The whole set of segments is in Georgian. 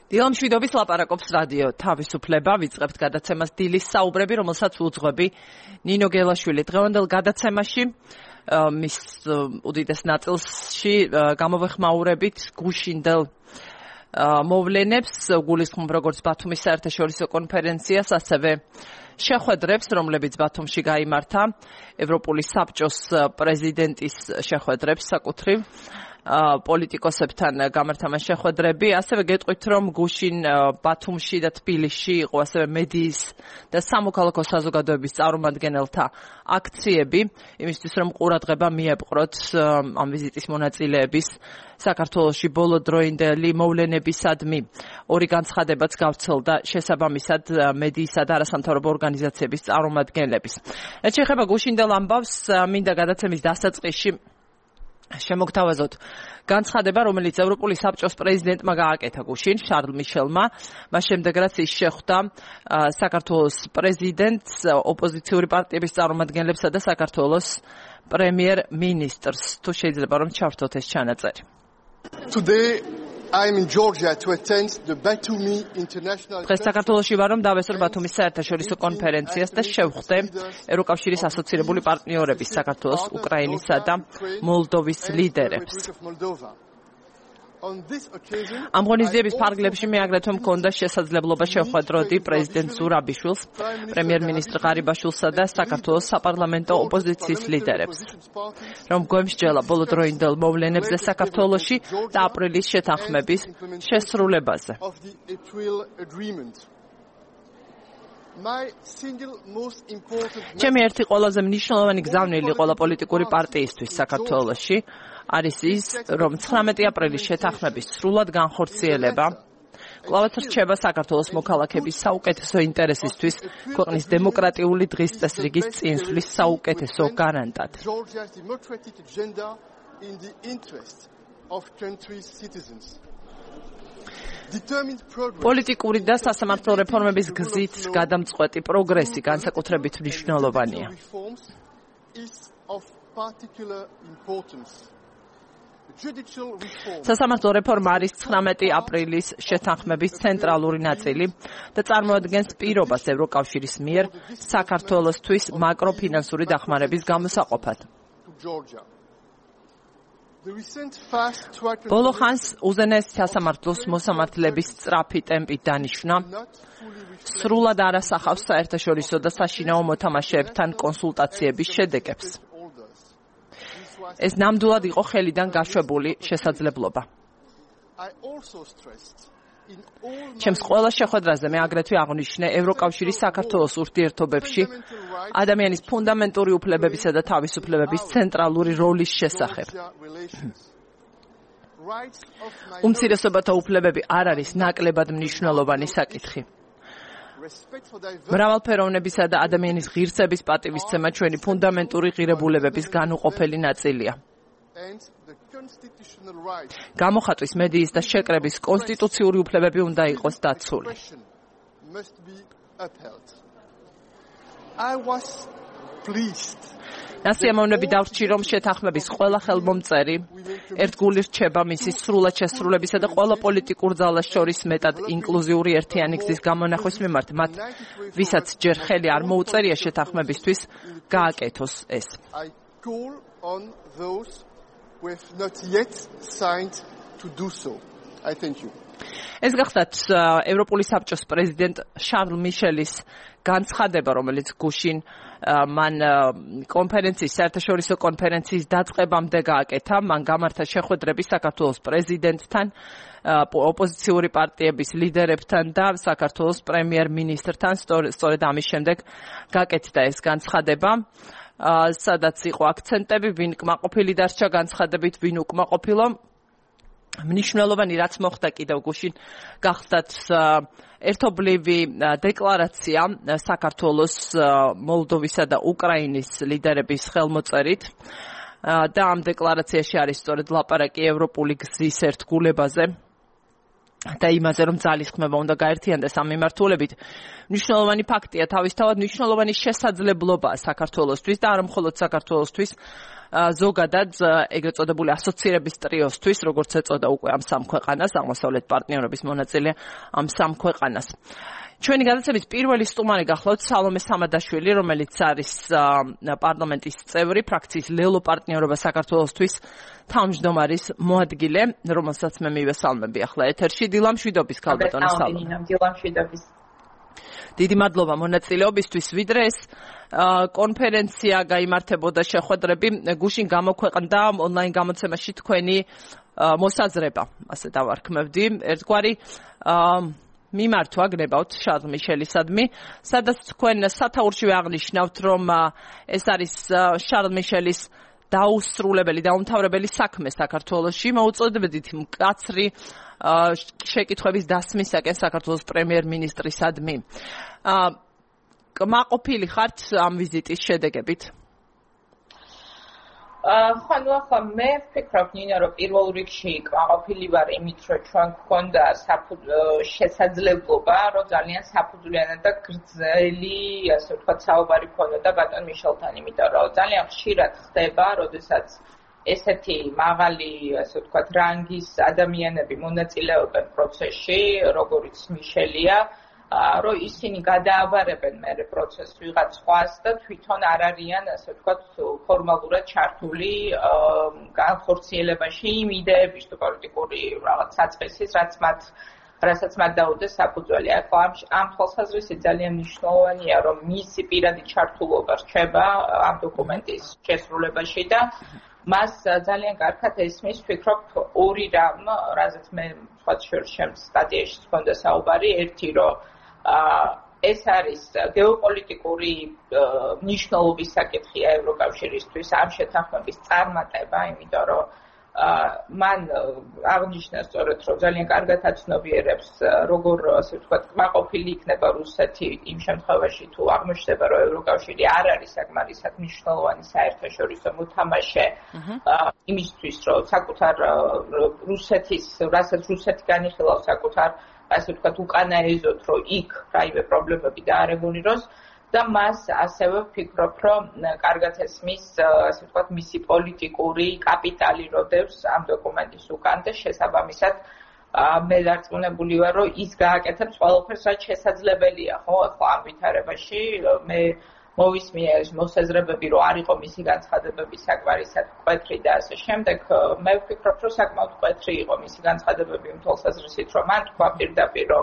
დილამ შვიდობის ლაპარაკობს რადიო თავისუფლება, ვიწყებთ გადაცემას დილის საუბრები, რომელსაც უძღვები ნინო გელაშვილი. დღევანდელ გადაცემაში მის უდიდეს ნაწილში გამოვეხმაურებით გუშინდელ მოვლენებს, გულისხმობ როგორც ბათუმის საერთაშორისო კონფერენციას, ასევე შეხვედრებს, რომლებიც ბათუმში გაიმართა, ევროპული საბჭოს პრეზიდენტის შეხვედრებს საკუთრივ. პოლიტიკოსებთან გამართამა შეხვედრები, ასევე გეტყვით, რომ გუშინ ბათუმში და თბილისში იყო ასევე მედიის და სამოქალაქო საზოგადოების წარმომადგენელთა აქციები, იმისთვის რომ ყურადღება მიეპყროთ ამ ვიზიტის მონაწილეების საქართველოში ბოლოდროინდელი მოვლენებისადმი. ორი განცხადებაც გავრცელდა შესაბამისად მედიისა და არასამთავრობო ორგანიზაციების წარმომადგენლების. რაც შეეხება გუშინდელ ამბავს, მინდა გადაცემის დასაწყისში შემოგთავაზოთ განცხადება, რომელიც ევროპული საბჭოს პრეზიდენტმა გააკეთა გუშინ, შარლ მიშელმა, მას შემდეგ რაც ის შეხვდა საქართველოს პრეზიდენტს, ოპოზიციური პარტიების წარმომადგენლებსა და საქართველოს პრემიერ-მინისტრს. თუ შეიძლება რომ ჩავრთოთ ეს ჩანაწერი. დღეს საქართველოში ვარ, რომ დავესწრო ბათუმის საერთაშორისო კონფერენციას და შევხვდე ევროკავშირის ასოცირებული პარტნიორების საქართველოს, უკრაინისა და მოლდოვის ლიდერებს. ამ ღონისძიების ფარგლებში მე აგრეთვე მქონდა შესაძლებლობა შევხვედროდი პრეზიდენტ ზურაბიშვილს, პრემიერ-მინისტრ ღარიბაშვილსა და საქართველოს საპარლამენტო ოპოზიციის ლიდერებს, რომ გვემსჯელა ბოლოდროინდელ მოვლენებზე საქართველოში და აპრილის შეთანხმების შესრულებაზე. ჩემი ერთი ყველაზე მნიშვნელოვანი გზავნილი ყველა პოლიტიკური პარტიისთვის საქართველოში არის ის, რომ 19 აპრილის შეთანხმების სრულად განხორციელება კვლავაც რჩება საქართველოს მოქალაქეების საუკეთესო ინტერესისთვის, ქვეყნის დემოკრატიული დღის წესრიგის წინსვლის საუკეთესო გარანტად. პოლიტიკური და სასამართლო რეფორმების გზით გადამწყვეტი პროგრესი განსაკუთრებით მნიშვნელოვანია. სასამართლო რეფორმა არის 19 აპრილის შეთანხმების ცენტრალური ნაწილი და წარმოადგენს პირობას ევროკავშირის მიერ საქართველოსთვის მაკროფინანსური დახმარების გამოსაყოფად. ბოლო ხანს უზენაეს სასამართლოს მოსამართლების სწრაფი ტემპით დანიშვნა სრულად არ ასახავს საერთაშორისო და საშინაო მოთამაშეებთან კონსულტაციების შედეგებს. ეს ნამდვილად იყო ხელიდან გაშვებული შესაძლებლობა. ჩემს ყველა შეხვედრაზე მე აგრეთვე აღვნიშნე ევროკავშირის საქართველოს ურთიერთობებში ადამიანის ფუნდამენტური უფლებებისა და თავისუფლებების ცენტრალური როლის შესახებ. უმცირესობათა უფლებები არ არის ნაკლებად მნიშვნელოვანი საკითხი. მრავალფეროვნებისა და ადამიანის ღირსების პატივისცემა ჩვენი ფუნდამენტური ღირებულებების განუყოფელი ნაწილია. გამოხატვის, მედიის და შეკრების კონსტიტუციური უფლებები უნდა იყოს დაცული. ნასიამოვნები დავრჩი, რომ შეთანხმების ყველა ხელმომწერი ერთგული რჩება მისი სრულად შესრულებისა და ყველა პოლიტიკურ ძალას შორის მეტად ინკლუზიური ერთიანი გზის გამონახვის მიმართ, მათ ვისაც ჯერ ხელი არ მოუწერია შეთანხმებისთვის, გააკეთოს ეს. ეს გახდათ ევროპული საბჭოს პრეზიდენტ შარლ მიშელის განცხადება, რომელიც გუშინ მან კონფერენციის, საერთაშორისო კონფერენციის დაწყებამდე გააკეთა. მან გამართა შეხვედრები საქართველოს პრეზიდენტთან, ოპოზიციური პარტიების ლიდერებთან და საქართველოს პრემიერ-მინისტრთან. სწორედ ამის შემდეგ გააკეთა ეს განცხადება, სადაც იყო აქცენტები, ვინ კმაყოფილი დარჩა განცხადებით, ვინ უკმაყოფილო. მნიშვნელოვანი რაც მოხდა კიდევ გუშინ გახდათ ერთობლივი დეკლარაცია საქართველოს, მოლდოვისა და უკრაინის ლიდერების ხელმოწერით და ამ დეკლარაციაში არის სწორედ ლაპარაკი ევროპული გზის ერთგულებაზე. და იმაზე რომ ძალისხმევა უნდა გაერთიანდეს ამ მიმართულებით. მნიშვნელოვანი ფაქტია თავისთავად მნიშვნელოვანი შესაძლებლობაა საქართველოსთვის და არა მხოლოდ საქართველოსთვის, ზოგადად ეგრეთ წოდებული ასოცირების ტრიოსთვის, როგორც ეწოდა უკვე ამ სამ ქვეყანას, აღმოსავლეთ პარტნიორობის მონაწილე ამ სამ ქვეყანას. ჩვენი გადაცემის პირველი სტუმარი გახლავთ სალომე სამადაშვილი, რომელიც არის პარლამენტის წევრი, ფრაქციის ლელო პარტნიორობა საქართველოსთვის თავმჯდომარის მოადგილე, რომელსაც მე მივესალმები ახლა ეთერში. დილამშვიდობის ქალბატონი სალომე. დილამშვიდობის. დიდი მადლობა მონაწილეობისთვის. ვიდრე ეს კონფერენცია გაიმართებოდა შეხვედრები გუშინ გამოქვეყნდა ონლაინ გამოცემაში თქვენი მოსაზრება, ასე დავარქმევდი. ერთგვარი მიმართვა გნებავთ შარლ მიშელისადმი, სადაც თქვენ სათაურში აღნიშნავთ, რომ ეს არის შარლ მიშელის დაუსრულებელი, დაუმთავრებელი საქმე საქართველოში. მოუწოდებდით მკაცრი შეკითხვების დასმისაკენ საქართველოს პრემიერ-მინისტრისადმი. კმაყოფილი ხართ ამ ვიზიტის შედეგებით? ხანუ ახლა მე ვფიქრობ ნინო რომ პირველ რიგში კმაყოფილი ვარ იმით რომ ჩვენ გვქონდა შესაძლებლობა რომ ძალიან საფუძვლიანად და გრძელი ასე ვთქვათ საუბარი ქონოდა ბატონ მიშელთან, იმიტომ რომ ძალიან ხშირად ხდება როდესაც ესეთი მაღალი ასე ვთქვათ რანგის ადამიანები მონაწილეობენ პროცესში, როგორიც მიშელია, რომ ისინი გადააბარებენ მერე პროცესს ვიღაც სხვას და თვითონ არ არიან ასე ვთქვათ ფორმალურად ჩართული განხორციელებაში იმ იდეების თუ პოლიტიკური რაღაც საწყისის, რასაც მათ დაუდეს საფუძველი. ახლა ამ თვალსაზრისით ძალიან მნიშვნელოვანია, რომ მისი პირადი ჩართულობა რჩება ამ დოკუმენტის შესრულებაში და მას ძალიან კარგად ესმის, ვფიქრობ, ორი რამ, რაზეც მე სხვა შორს სტატიაში მქონდა საუბარი, ერთი რომ ეს არის გეოპოლიტიკური მნიშვნელობის საკითხია ევროკავშირისთვის ამ შეთანხმების წარმატება, იმიტომ რომ მან აღნიშნა სწორედ, რომ ძალიან კარგად აცნობიერებს, როგორ ასე ვთქვათ, კმაყოფილი იქნება რუსეთი იმ შემთხვევაში, თუ აღმოჩნდება, რომ ევროკავშირი არ არის საკმარისად მნიშვნელოვანი საერთაშორისო მოთამაშე იმისთვის, რომ საკუთარ რუსეთის, რასაც რუსეთი განიხილავს საკუთარ ასე ვთქვათ, უკანა ეზოთ, რომ იქ რაიმე პრობლემები დაარეგულიროს და მას ასევე ვფიქრობ, რომ კარგად ესმის, ასე ვთქვათ, მისი პოლიტიკური კაპიტალი როდევს ამ დოკუმენტის უკან და შესაბამისად მე დარწმუნებული ვარ, რომ ის გააკეთებს ყველაფერს, რაც შესაძლებელია, ხო, ახლა ამ ვითარებაში მე მოვისმია ეს მოსაზრებები, რომ არ იყო მისი განცხადებები საკმარისად მკვეთრი და ასე შემდეგ. მე ვფიქრობ, რომ საკმაოდ მკვეთრი იყო მისი განცხადებები იმ თვალსაზრისით, რომ მან თქვა პირდაპირ, რომ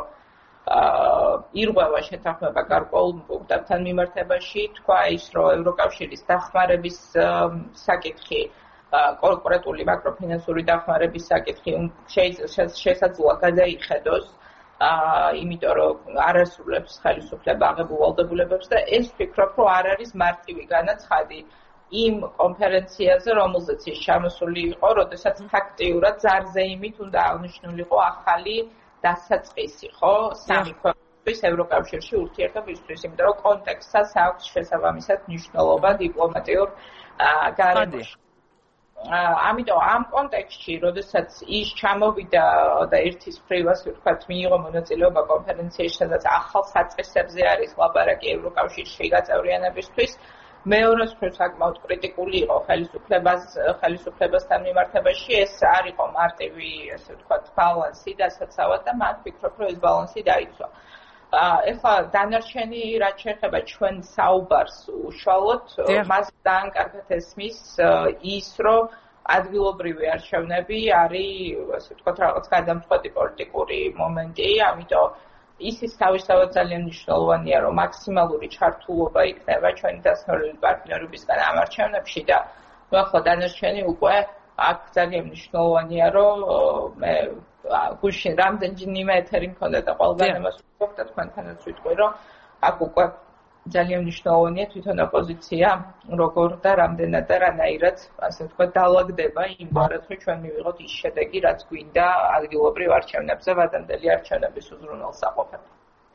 ირღვევა შეთანხმება გარკვეულ პუნქტებთან მიმართებაში, თქვა ის, რომ ევროკავშირის დახმარების საკითხი, კონკრეტული მაკროფინანსური დახმარების საკითხი შესაძლოა გადაიხედოს, იმიტომ რომ არ ასრულებს ხელისუფლება აღებულ ვალდებულებებს და ეს ვფიქრობ, რომ არ არის მარტივი განაცხადი იმ კონფერენციაზე, რომელზეც ის ჩამოსული იყო, როდესაც ფაქტიურად ზარზეიმით უნდა აღნიშნულიყო ახალი დასაწყისი, ხო, სამი ქვეყნის ევროკავშირში ურთიერთობისთვის, იმიტომ რომ კონტექსტსაც აქვს შესაბამისად მნიშვნელობა დიპლომატიურ გარემოში. ამიტომ ამ კონტექსტში, როდესაც ის ჩამოვიდა და ერთის მხრივ ასე ვთქვათ, მიიღო მონაწილეობა კონფერენციაში, სადაც ახალ საწყისებზე არის ლაპარაკი ევროკავშირში გაწევრიანებისთვის, მეორეს მხრივ საკმაოდ კრიტიკული იყო ხელისუფლებასთან მიმართებაში, ეს არ იყო მარტივი, ასე ვთქვათ, ბალანსი დასაცავად და მან ვფიქრობ, რომ ეს ბალანსი დაიცვა. ეხლა დანარჩენი რაც შეეხება ჩვენ საუბარს უშუალოდ, მას ძალიან კარგად ესმის ის, რომ ადგილობრივი არჩევნები არის, ასე ვთქვათ, რაღაც გადამწყვეტი პოლიტიკური მომენტი, ამიტომ ის თავისთავად ძალიან მნიშვნელოვანია, რომ მაქსიმალური ჩართულობა იქნება ჩვენი დასავლელი პარტნიორებისგან ამ არჩევნებში და ახლა დანარჩენი უკვე აქ ძალიან მნიშვნელოვანია, რომ მე გუშინ რამდენიმე ეთერი მქონდა და ყველგან ამას ვთქვი და თქვენთანაც ვიტყვი, რომ აქ უკვე ძალიან მნიშვნელოვანია თვითონ ოპოზიცია, როგორ და რამდენად და რანაირად, ასე ვთქვათ, დაალაგდება იმგვარად, რომ ჩვენ მივიღოთ ის შედეგი, რაც გვინდა ადგილობრივ არჩევნებზე, ვადამდელი არჩევნების უზრუნველსაყოფად.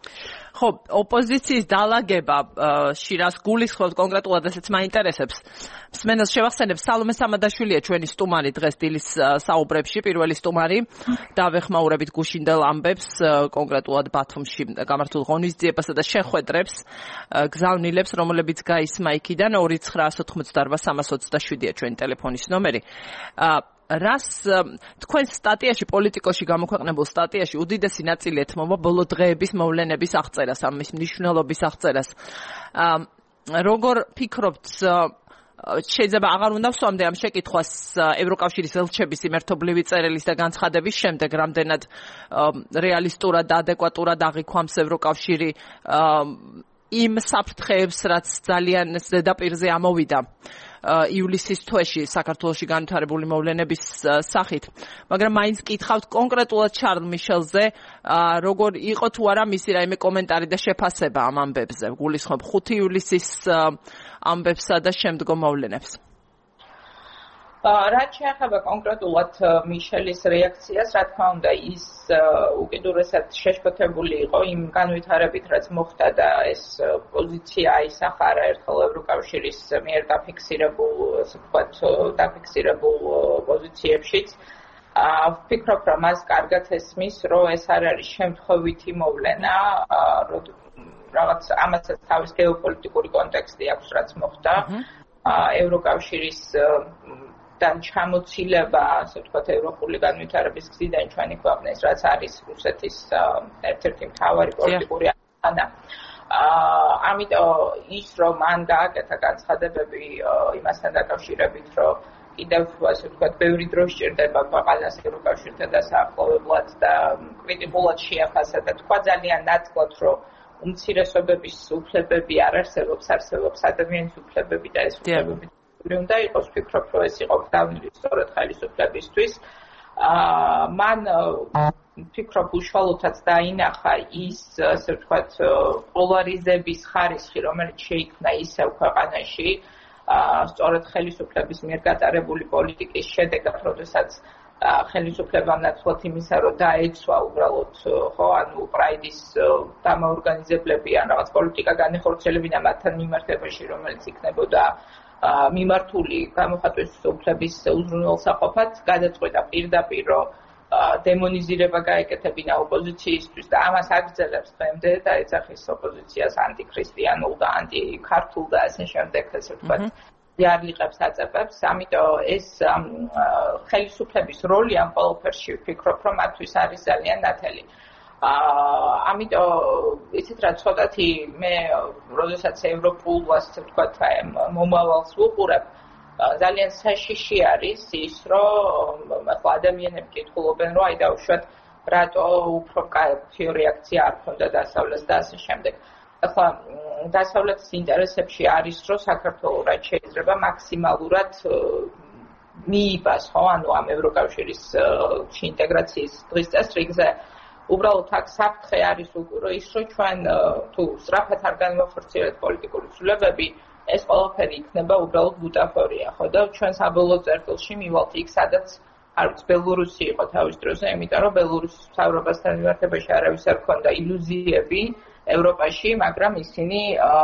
ხო, ოპოზიციის დალაგება შირას გულისხმობს კონკრეტულად ესეც მაინტერესებს. მსმენელს შევახსენებ, სალომე სამადაშვილია ჩვენი სტუმარი დღეს დილის საუბრებში, პირველი სტუმარი. დავეხმაურებით გუშინდელ ამბებს, კონკრეტულად ბათუმში გამართულ ღონისძიებასა და შეხვედრებს, გზავნილებს, რომლებიც გაისმა იქიდან 2988327-ია ჩვენი ტელეფონის ნომერი. რას თქვენ სტატიაში პოლიტიკოში გამოქვეყნებულ სტატიაში უდიდესი ნაწილი ეთმობა ბოლო დღეების მოვლენების აღწერას, ამის მნიშვნელობის აღწერას. როგორ ფიქრობთ, შეიძლება აღარ უნდა ვსვამდე ამ შეკითხვას ევროკავშირის ელჩების იმერთობლივი წერილის და განცხადების შემდეგ, რამდენად რეალისტურად და ადეკვატურად აღიქვამს ევროკავშირი იმ საფრთხეებს, რაც ძალიან ზედაპირზე ამოვიდა ივლისის თვეში საქართველოში განვითარებული მოვლენების სახით. მაგრამ მაინც კითხავთ კონკრეტულად შარლ მიშელზე, როგორ იყო თუ არა მისი რაიმე კომენტარი და შეფასება ამ ამბებზე. გულისხმობ 5 ივლისის ამბებსა და შემდგომ მოვლენებს. რაც შეეხება კონკრეტულად მიშელის რეაქციას, რა თქმა უნდა, ის უკიდურესად შეშფოთებული იყო იმ განვითარებით, რაც მოხდა და ეს პოზიცია აისახა არაერთხელ ევროკავშირის მიერ დაფიქსირებულ პოზიციებშიც. ვფიქრობ, რომ მას კარგად ესმის, რომ ეს არ არის შემთხვევითი მოვლენა, რაღაც ამასაც თავის გეოპოლიტიკური კონტექსტი აქვს, რაც მოხდა. ევროკავშირის dan ჩამოცილება, ასე ვთქვათ, ევროპული განვითარების გზიდან ჩვენი ქვეყნის, რაც არის რუსეთის ერთ-ერთი მთავარი პოლიტიკური ანა. ამიტომ ის რომ მან გააკეთა განცხადებები იმასთან დაკავშირებით, რომ კიდევ ასე ვთქვათ, ბევრი დრო სჭირდება ქვეყანას ევროკავშირთან დასაახლოვებლად და კრიტიკულად შეაფასა და თქვა ძალიან ნათლად, რომ უმცირესობების უფლებები არ არსებობს ადამიანის უფლებები და ეს უფლებები უნდა იყოს, ვფიქრობ, რომ ეს იყო გზავნილი სწორედ ხელისუფლებისთვის. მან ვფიქრობ, უშუალოდაც დაინახა ის, ასე ვთქვათ, პოლარიზების ხარისხი, რომელიც შეიქმნა ისევ ქვეყანაში, სწორედ ხელისუფლების მიერ გატარებული პოლიტიკის შედეგად, როდესაც ხელისუფლებამ ნაცვლად იმისა, რომ დაეცვა უბრალოდ, ხო, ანუ პრაიდის დამაორგანიზებლები ან რაღაც პოლიტიკა განეხორციელებინა მათთან მიმართებაში, რომელიც იქნებოდა მიმართული გამოხატვის უფლების უზრუნველსაყოფად, გადაწყვეტა პირდაპირ, რომ დემონიზირება გაეკეთებინა ოპოზიციისთვის და ამას აგრძელებს დღემდე და ეძახის ოპოზიციას ანტიქრისტიანულ და ანტიქართულ და ასე შემდეგ, ასე ვთქვათ, იარლიყებს აწებებს. ამიტომ ეს ხელისუფლების როლი ამ ყველაფერში ვფიქრობ, რომ მათთვის არის ძალიან ნათელი. ამიტომ იცით რა, ცოტათი მე როდესაც ევროპულ, ასე ვთქვათ, მომავალს ვუყურებ, ძალიან საშიში არის ის, რომ ადამიანები კითხულობენ, რომ აი დაუშვათ, რატო უფრო კაი რეაქცია არ ქონდა დასავლეთს და ასე შემდეგ. ახლა დასავლეთის ინტერესებში არის, რომ საქართველოს რაც შეიძლება მაქსიმალურად მიიბას, ხო, ანუ ამ ევროკავშირის ინტეგრაციის დღის წესრიგზე. უბრალოდ აქ საფრთხე არის უკვე ის, რომ ჩვენ თუ სწრაფად არ განვახორციელებთ პოლიტიკური ცვლილებები, ეს ყველაფერი იქნება უბრალოდ ბუტაფორია, ხო და ჩვენ საბოლოო წერტილში მივალთ იქ, სადაც არც ბელორუსი იყო თავის დროზე, იმიტომ რომ ბელორუსის მთავრობასთან მიმართებაში არავის არ ჰქონდა ილუზიები ევროპაში, მაგრამ ისინი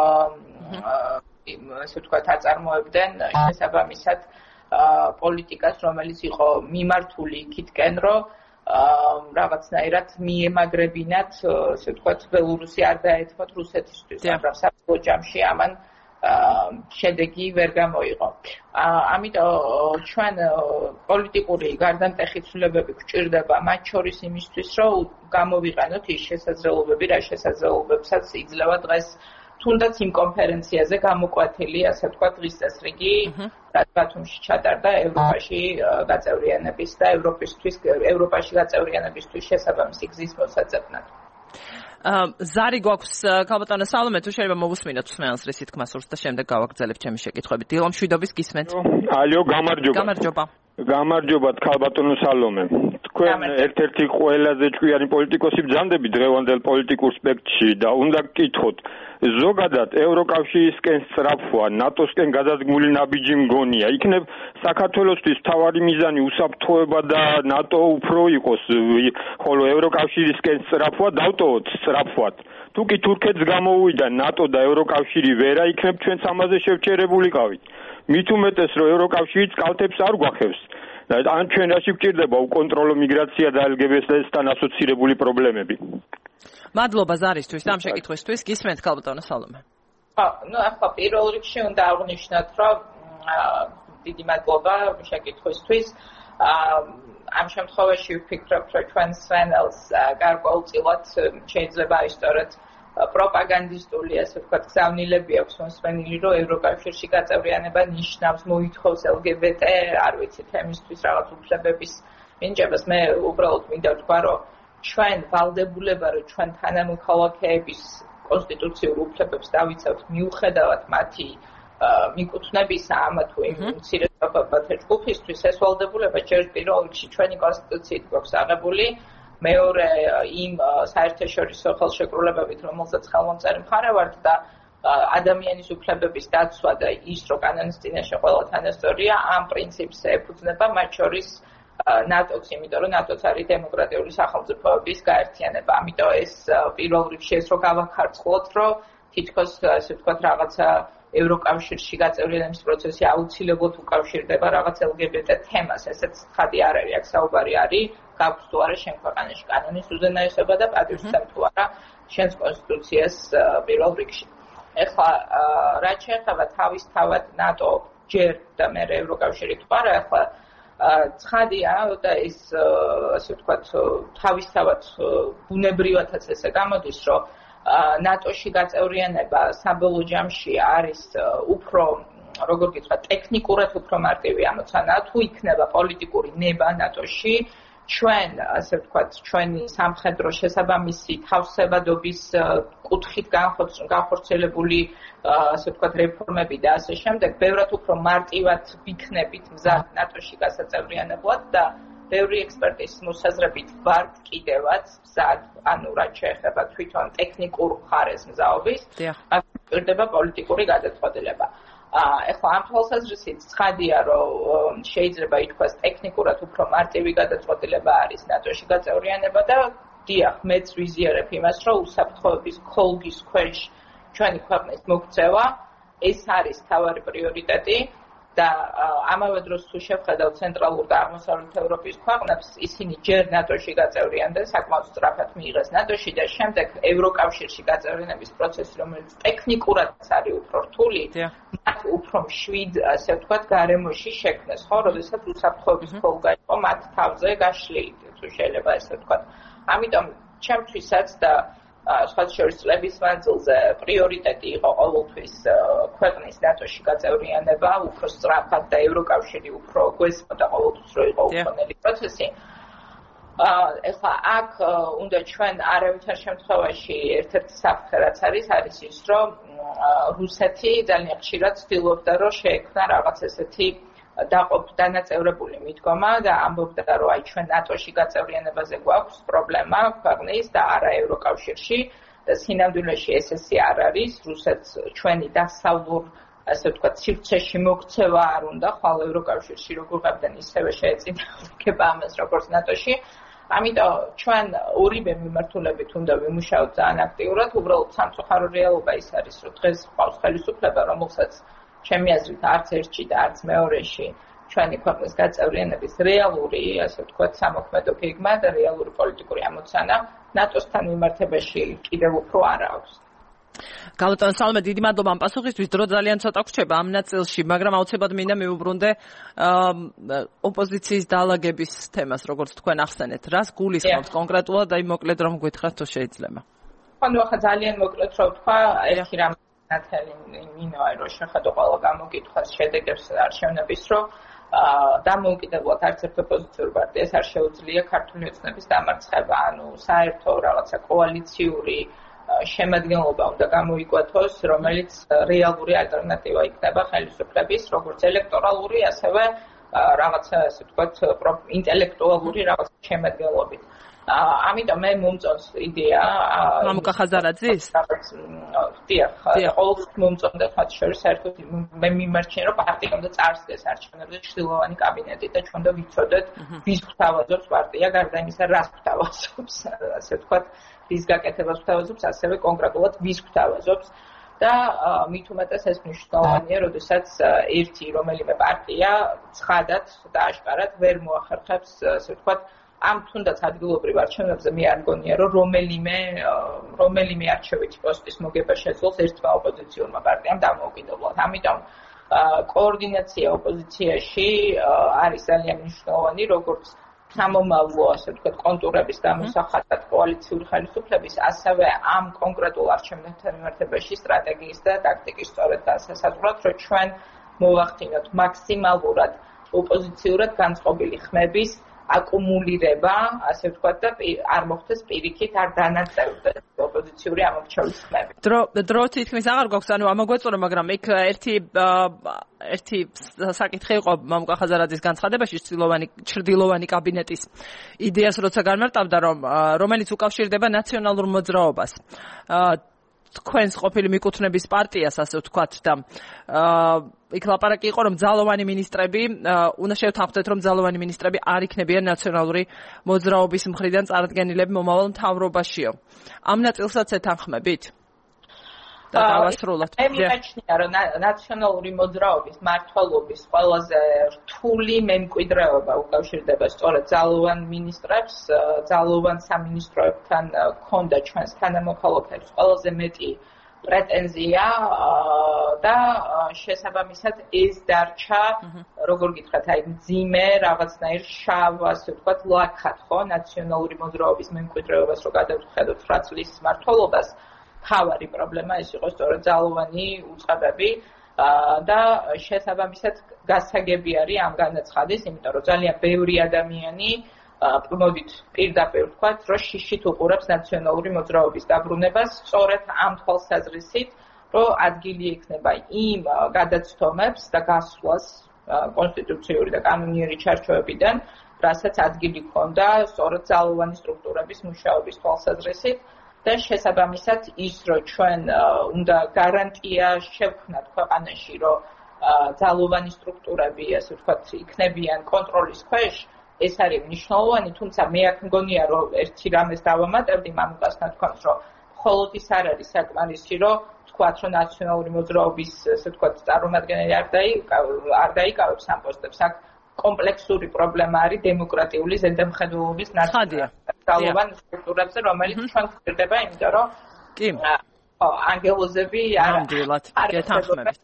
ასე ვთქვათ, აწარმოებდნენ შესაბამისად პოლიტიკას, რომელიც იყო მიმართული იქითკენ, რომ რაღაცნაირად მიემაგრებინათ, ასე ვთქვათ, ბელორუსი არ დაეთმოთ რუსეთისთვის, მაგრამ საბოლოო ჯამში ამან შედეგი ვერ გამოიღო. ამიტომ ჩვენ პოლიტიკური გარდამტეხი ცვლილებები გვჭირდება, მათ შორის იმისთვის, რომ გამოვიყენოთ ის შესაძლებლობები, რა შესაძლებლობებსაც იძლევა დღეს თუნდაც იმ კონფერენციაზე გამოკვეთილი, ასე ვთქვათ, დღის წესრიგი, რაც ბათუმში ჩატარდა ევროპაში გაწევრიანების და ევროპაში გაწევრიანებისთვის შესაბამისი გზის მოსაძებნად. ზარი გვაქვს ქალბატონო სალომე, თუ შეიძლება მოვუსმინოთ მსმენელს რის თქმას სურს და შემდეგ გავაგრძელებ ჩემი შეკითხვები. დილო მშვიდობის გისმენთ. ალო, გამარჯობა. გამარჯობა. გამარჯობა ქალბატონო სალომე. თქვენ ერთ-ერთი ყველაზე ჭკვიანი პოლიტიკოსი ბრძანდები დღევანდელ პოლიტიკურ სპექტრში და უნდა გკითხოთ, ზოგადად ევროკავშირისკენ სწრაფვა, ნატოსკენ გადადგმული ნაბიჯი მგონია. იქნებ საქართველოსთვის თავარი მიზანი უსაფრთხოება და ნატო უფრო იყოს, ხოლო ევროკავშირისკენ სწრაფვა დავტოვოთ სწრაფვად. თუ კი თურქეთს გამოუვიდა ნატო და ევროკავშირი ვერა იქნებ ჩვენც ამაზე შევჩერებულიყავით. მით უმეტეს რომ ევროკავშირი კალთებს არ გვახევს. ან ჩვენ რაში გვჭირდება უკონტროლო მიგრაცია და LGBT-სთან ასოცირებული პრობლემები. მადლობა ზარისთვის ამ შეკითხვისთვის. გისმენთ ქალბატონო სალომე. ახლა პირველ რიგში უნდა აღვნიშნოთ, რომ დიდი მადლობა შეკითხვისთვის. ამ შემთხვევაში ვფიქრობ, რომ ჩვენ სვენელს გარკვეულწილად შეიძლება აისტოროთ პროპაგანდისტული, ასე ვთქვათ, გზავნილები აქვს მოსვენილი, რომ ევროკავშირში გაწევრიანება ნიშნავს მოითხოვს LGBT, არ ვიცი, თემისთვის რაღაც უფლებების მინიჭებას. მე უბრალოდ მინდა ვთქვა, რომ ჩვენ ვალდებულება, რომ ჩვენ თანამოქალაქეების კონსტიტუციურ უფლებებს დავიცავთ მიუხედავად მათი მიკუთვნებისა ამა თუ იმ მცირეწლოვანი ჯგუფისთვის, ეს ვალდებულება ჯერ პირველ რიგში ჩვენი კონსტიტუციით გვაქვს აღებული, მეორე იმ საერთაშორისო ხელშეკრულებებით, რომელსაც ხელმომწერი მხარე ვართ და ადამიანის უფლებების დაცვა და ის, რომ კანონის წინაშე ყველა თანასწორია, ამ პრინციპს ეფუძნება, მათ შორის ნატოც, იმიტომ რომ ნატოც არის დემოკრატიული სახელმწიფოების გაერთიანება. ამიტომ ეს პირველ რიგში ეს რომ გავახარწყლოთ, რომ თითქოს ასე ვთქვათ რაღაცა ევროკავშირში გაწევრიანების პროცესი აუცილებლად უკავშირდება რაღაც LGBT თემას, ესეც ცხადი არ არის, აქ საუბარი არის გაქვს თუ არა შენ ქვეყანაში კანონის უზენაესობა და პატივისცემ თუ არა შენს კონსტიტუციას პირველ რიგში. ეხლა რაც შეეხება თავისთავად ნატო ჯერ და მე ევროკავშირი თუ არა, ეხლა ცხადია და ეს ასე ვთქვათ თავისთავად ბუნებრივადაც ესე გამოდის, რომ ნატოში გაწევრიანება საბოლოო ჯამში არის უფრო, როგორ გითხრათ, ტექნიკურად უფრო მარტივი ამოცანა, თუ იქნება პოლიტიკური ნება ნატოში, ჩვენ, ასე ვთქვათ, ჩვენი სამხედრო შესაბამისი თავსებადობის კუთხით განხორციელებული, ასე ვთქვათ, რეფორმები და ასე შემდეგ, ბევრად უფრო მარტივად ვიქნებით მზად ნატოში გასაწევრიანებლად და ბევრი ექსპერტის მოსაზრებით ვართ კიდევაც მზად, ანუ რაც შეეხება თვითონ ტექნიკურ მხარეს მზაობის, ჭირდება პოლიტიკური გადაწყვეტილება. ეხლა ამ თვალსაზრისით ცხადია, რომ შეიძლება ითქვას ტექნიკურად უფრო მარტივი გადაწყვეტილება არის ნატოში გაწევრიანება და დიახ, მეც ვიზიარებ იმას, რომ უსაფრთხოების ქოლგის ქვეშ ჩვენი ქვეყნის მოქცევა ეს არის თავარი პრიორიტეტი და ამავე დროს თუ შევხედავთ ცენტრალურ და აღმოსავლეთ ევროპის ქვეყნებს, ისინი ჯერ ნატოში გაწევრიანდნენ, საკმაოდ სწრაფად მიიღეს ნატოში და შემდეგ ევროკავშირში გაწევრიანების პროცესი, რომელიც ტექნიკურადაც არის უფრო რთული, მათ უფრო მშვიდ, ასე ვთქვათ, გარემოში შექმნეს, ხო, როდესაც უსაფრთხოების ქოლგა იყო მათ თავზე გაშლილი, თუ შეიძლება ესე ვთქვათ. ამიტომ ჩემთვისაც და სხვათა შორის წლების მანძილზე პრიორიტეტი იყო ყოველთვის ქვეყნის ნატოში გაწევრიანება, უფრო სწრაფად და ევროკავშირი უფრო გვესმოდა ყოველთვის რომ იყო უხონელი პროცესი. ეხლა აქ უნდა ჩვენ არავითარ შემთხვევაში ერთ-ერთი საფრთხე რაც არის ის, რომ რუსეთი ძალიან ხშირად ცდილობდა, რომ შეექმნა რაღაც ესეთი დანაწევრებული მიდგომა და ამბობდა, რომ აი ჩვენ ნატოში გაწევრიანებაზე გვაქვს პრობლემა ქვეყნის და არა ევროკავშირში და სინამდვილეში ესე არ არის. რუსეთს ჩვენი დასავლურ, ასე ვთქვათ, სივრცეში მოქცევა არ უნდა, ხვალ ევროკავშირში როგორ გავდნენ ისევე შეეწინააღმდეგება ამას როგორც ნატოში. ამიტომ ჩვენ ორივე მიმართულებით უნდა ვიმუშაოთ ძალიან აქტიურად, უბრალოდ სამწუხარო რეალობა ის არის, რომ დღეს ყავს ხელისუფლება, რომელსაც ჩემი აზრით არც ერთში და არც მეორეში ჩვენი ქვეყნის გაწევრიანების რეალური, ასე ვთქვათ, სამოქმედო გეგმა და რეალური პოლიტიკური ამოცანა ნატოსთან მიმართებაში კიდევ უფრო არ აქვს. ქალბატონო სალომე, დიდი მადლობა ამ პასუხისთვის. დრო ძალიან ცოტა გვჭირდება ამ ნაწილში, მაგრამ აუცილებლად მინდა მივუბრუნდე ოპოზიციის დაალაგების თემას, როგორც თქვენ ახსენეთ. რას გულისხმობთ კონკრეტულად, აი მოკლედ რომ გითხრათ თუ შეიძლება. ანუ ახლა ძალიან მოკლედ რომ ვთქვა, ერთი რამ ნათელი მინოა რომ შეხედო ყველა გამოგითხვას შედეგებს არჩევნების, რომ დამოუკიდებლად არც ერთ ოპოზიციურ პარტიას არ შეუძლია ქართული ოცნების დამარცხება, ანუ საერთო რაღაცა კოალიციური შემადგენლობა უნდა გამოიკვეთოს, რომელიც რეალური ალტერნატივა იქნება ხელისუფლების, როგორც ელექტორალური, ასევე რაღაცა, ასე ვთქვათ, ინტელექტუალური რაღაცა შემადგენლობით. ამიტომ მე მომწონს იდეა მამუკა ხაზარაძის? დიახ, ყოველთვის მომწონდა მათ შორის საერთოდ მე მიმარჩენ რომ პარტია უნდა წარსდეს არჩევნებზე ჩრდილოვანი კაბინეტი და ჩვენ და ვიცოდეთ ვის გვთავაზობს პარტია გარდა იმისა რას გვთავაზობს ასე ვთქვათ ვის გაკეთებას გვთავაზობს ასევე კონკრეტულად ვის გვთავაზობს და მით უმეტეს ეს მნიშვნელოვანია როდესაც ერთი რომელიმე პარტია ცხადად და აშკარად ვერ მოახერხებს ასე ვთქვათ ამ თუნდაც ადგილობრივ არჩევნებზე მე არ მგონია რომ რომელიმე არჩევითი პოსტის მოგება შეძლოს ერთმა ოპოზიციურმა პარტიამ დამოუკიდებლად. ამიტომ კოორდინაცია ოპოზიციაში არის ძალიან მნიშვნელოვანი, როგორც სამომავლო ასე ვთქვათ კონტურების დამოსახატად კოალიციური ხელისუფლების, ასევე ამ კონკრეტულ არჩევნებთან მიმართებაში სტრატეგიის და ტაქტიკის სწორედ დასასაზღვრად, რომ ჩვენ მოვახდინოთ მაქსიმალურად ოპოზიციურად განწყობილი ხმების აკუმულირება, ასე ვთქვათ და არ მოხდეს პირიქით, არ დანაწევრდეს ოპოზიციური ამორჩევლის ხმები. დრო თითქმის აღარ გვაქვს, ანუ ამოგვეწონა, მაგრამ იქ ერთი საკითხი იყო მამუკა ხაზარაძის განცხადებაში ჩრდილოვანი კაბინეტის იდეას როცა განმარტავდა, რომელიც უკავშირდება ნაციონალურ მოძრაობას. თქვენს ყოფილი მიკუთვნების პარტიას, ასე ვთქვათ და იქ ლაპარაკი იყო, რომ ძალოვანი მინისტრები, უნდა შევთანხმდეთ, რომ ძალოვანი მინისტრები არ იქნებიან ნაციონალური მოძრაობის მხრიდან წარდგენილები მომავალ მთავრობაშიო. ამ ნაწილსაც ეთანხმებით? და დავასრულოთ. მე მიმაჩნია, რომ ნაციონალური მოძრაობის მმართველობის ყველაზე რთული მემკვიდრეობა უკავშირდება სწორედ ძალოვან მინისტრებს, ძალოვან სამინისტროებთან ქონდა ჩვენს თანამოქალაქეებს ყველაზე მეტი პრეტენზია და შესაბამისად ეს დარჩა, როგორ გითხრათ, აი მძიმე რაღაცნაირ შავ, ასე ვთქვათ, ლაქად, ხო, ნაციონალური მოძრაობის მემკვიდრეობას რო გადავხედოთ 9 წლის მმართველობას. თავარი პრობლემა ეს იყო სწორედ ძალოვანი უწყებები და შესაბამისად გასაგები არის ამ განაცხადის, იმიტომ რომ ძალიან ბევრი ადამიანი მოდით პირდაპირ ვთქვათ, რომ შიშით უყურებს ნაციონალური მოძრაობის დაბრუნებას, სწორედ ამ თვალსაზრისით, რომ ადგილი ექნება იმ გადაცდომებს და გასვლას კონსტიტუციური და კანონიერი ჩარჩოებიდან, რასაც ადგილი ჰქონდა სწორედ ძალოვანი სტრუქტურების მუშაობის თვალსაზრისით. და შესაბამისად ის რომ ჩვენ უნდა გარანტია შევქმნათ ქვეყანაში რომ ძალოვანი სტრუქტურები ასე ვთქვათ იქნებიან კონტროლის ქვეშ ეს არის მნიშვნელოვანი თუმცა მე აქ მგონია რომ ერთი რამეს დავამატებდი მამუკასთან თქვენს რომ მხოლოდ ის არ არის საკმარისი რომ ვთქვათ რომ ნაციონალური მოძრაობის ასე ვთქვათ წარმომადგენელი არ დაიკავებს ამ პოსტებს აქ კომპლექსური პრობლემა არის დემოკრატიული ზედამხედველობის ნაციონალურ სტრუქტურებზე, რომელიც ჩვენ გვხვდება, იმიტომ რომ ანგელოზები ამდვილად გეთანხმებით.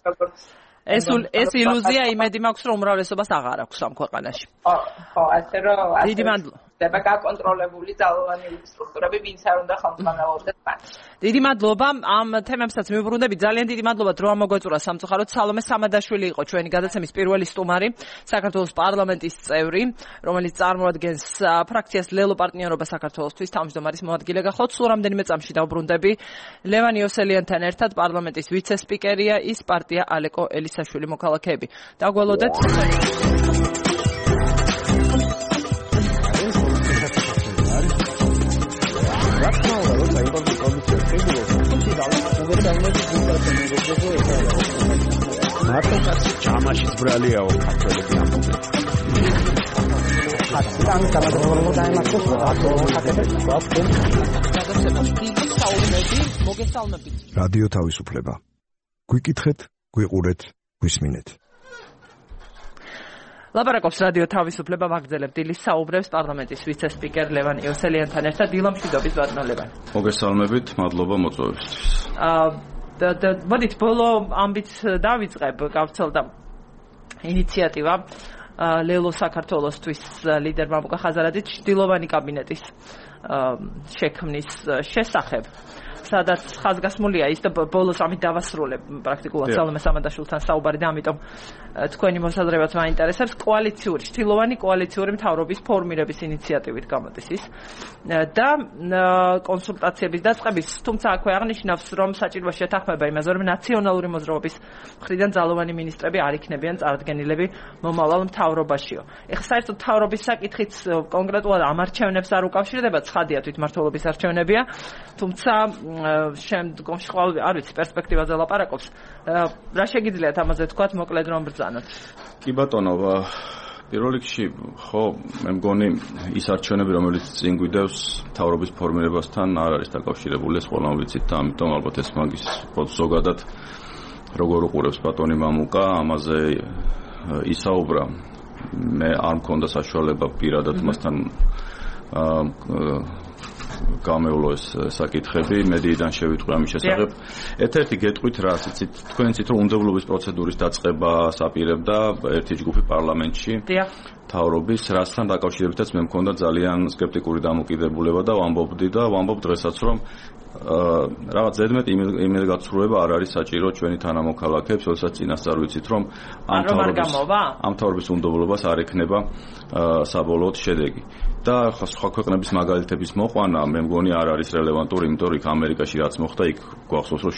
ეს ილუზია იმედი მაქვს, რომ უმრავლესობას აღარ აქვს ამ ქვეყანაში. ხო, ასე რომ დიდი მადლობა. ხდება გაკონტროლებული ძალოვანი სტრუქტურები, ვინც არ უნდა ხელმძღვანელობდეს მათ. დიდი მადლობა. ამ თემებსაც მივუბრუნდებით. ძალიან დიდი მადლობა დრო ამოგვეწურა სამწუხაროდ. სალომე სამადაშვილი იყო ჩვენი გადაცემის პირველი სტუმარი, საქართველოს პარლამენტის წევრი, რომელიც წარმოადგენს ფრაქციას ლელო პარტნიორობა საქართველოსთვის თავმჯდომარის მოადგილე გახლავთ. სულ რამდენიმე წამში დავბრუნდები ლევან იოსელიანთან ერთად პარლამენტის ვიცე-სპიკერია ის პარტია ალეკო ელისაშვილი მოქალაქეები. დაგველოდეთ მარტო ჩამაშიც ბრალიაო ქართველები ამბობენ. რადიო თავისუფლება. გვიკითხეთ, გვიყურეთ, გვისმინეთ. ლაპარაკობს რადიო თავისუფლება ვაგრძელებ დილის საუბრებს პარლამენტის ვიცე-სპიკერ ლევან იოსელიანთან ერთად. დილა მშვიდობის ბატონო ლევან. მოგესალმებით, მადლობა მოწვევისთვის. მოდით ბოლო ამბით დავიწყებ, გავრცელდა ინიციატივა ლელო საქართველოსთვის ლიდერ მამუკა ხაზარაძის ჩრდილოვანი კაბინეტის შექმნის შესახებ. სადაც ხაზგასმულია ის და ბოლოს ამით დავასრულებ პრაქტიკულად სალომე სამანდაშვილთან საუბარი და ამიტომ თქვენი მოსაზრებაც მაინტერესებს. ჩრდილოვანი კოალიციური მთავრობის ფორმირების ინიციატივით გამოდის ის და კონსულტაციების დაწყების, თუმცა აქვე აღნიშნავს, რომ საჭირო შეთანხმება იმაზე, რომ ნაციონალური მოძრაობის მხრიდან ძალოვანი მინისტრები არ იქნებიან წარდგენილები მომავალ მთავრობაშიო. ეხლა საერთოდ მთავრობის საკითხით კონკრეტულად ამ არჩევნებს არ უკავშირდება, ცხადია თვითმმართველობის არჩევნებია, თუმცა შემდგომში არ ვიცი პერსპექტივაზე ლაპარაკობს. რა შეგიძლიათ ამაზე თქვათ, მოკლედ რომ ბრძანოთ? კი ბატონო, პირველ რიგში ხო მე მგონი ის არჩევნები, რომელიც წინ გვიდევს მთავრობის ფორმირებასთან არ არის დაკავშირებული, ეს ყველამ ვიცით და ამიტომ ალბათ ეს მაგის ზოგადად როგორ უყურებს ბატონი მამუკა, ამაზე ისაუბრა. მე არ მქონდა საშუალება პირადად მასთან გამევლო ეს საკითხები, მედიიდან შევიტყვი ამის შესახებ. ერთ-ერთი გეტყვით რა, იცით, თქვენ იცით რომ უნდობლობის პროცედურის დაწყებას აპირებდა ერთი ჯგუფი პარლამენტში. მთავრობის, რასთან დაკავშირებითაც მე მქონდა ძალიან სკეპტიკური დამოკიდებულება და ვამბობ დღესაც რომ რაღაც ზედმეტ იმედგაცრუება არ არის საჭირო ჩვენი თანამოქალაქეებს, როდესაც წინასწარ ვიცით რომ ამ მთავრობის უნდობლობას არ ექნება საბოლოოდ შედეგი. და სხვა ქვეყნების მაგალითების მოყვანა მე მგონი არ არის რელევანტური, იმიტომ რომ ამერიკაში რაც მოხდა, იქ გვახსოვს რომ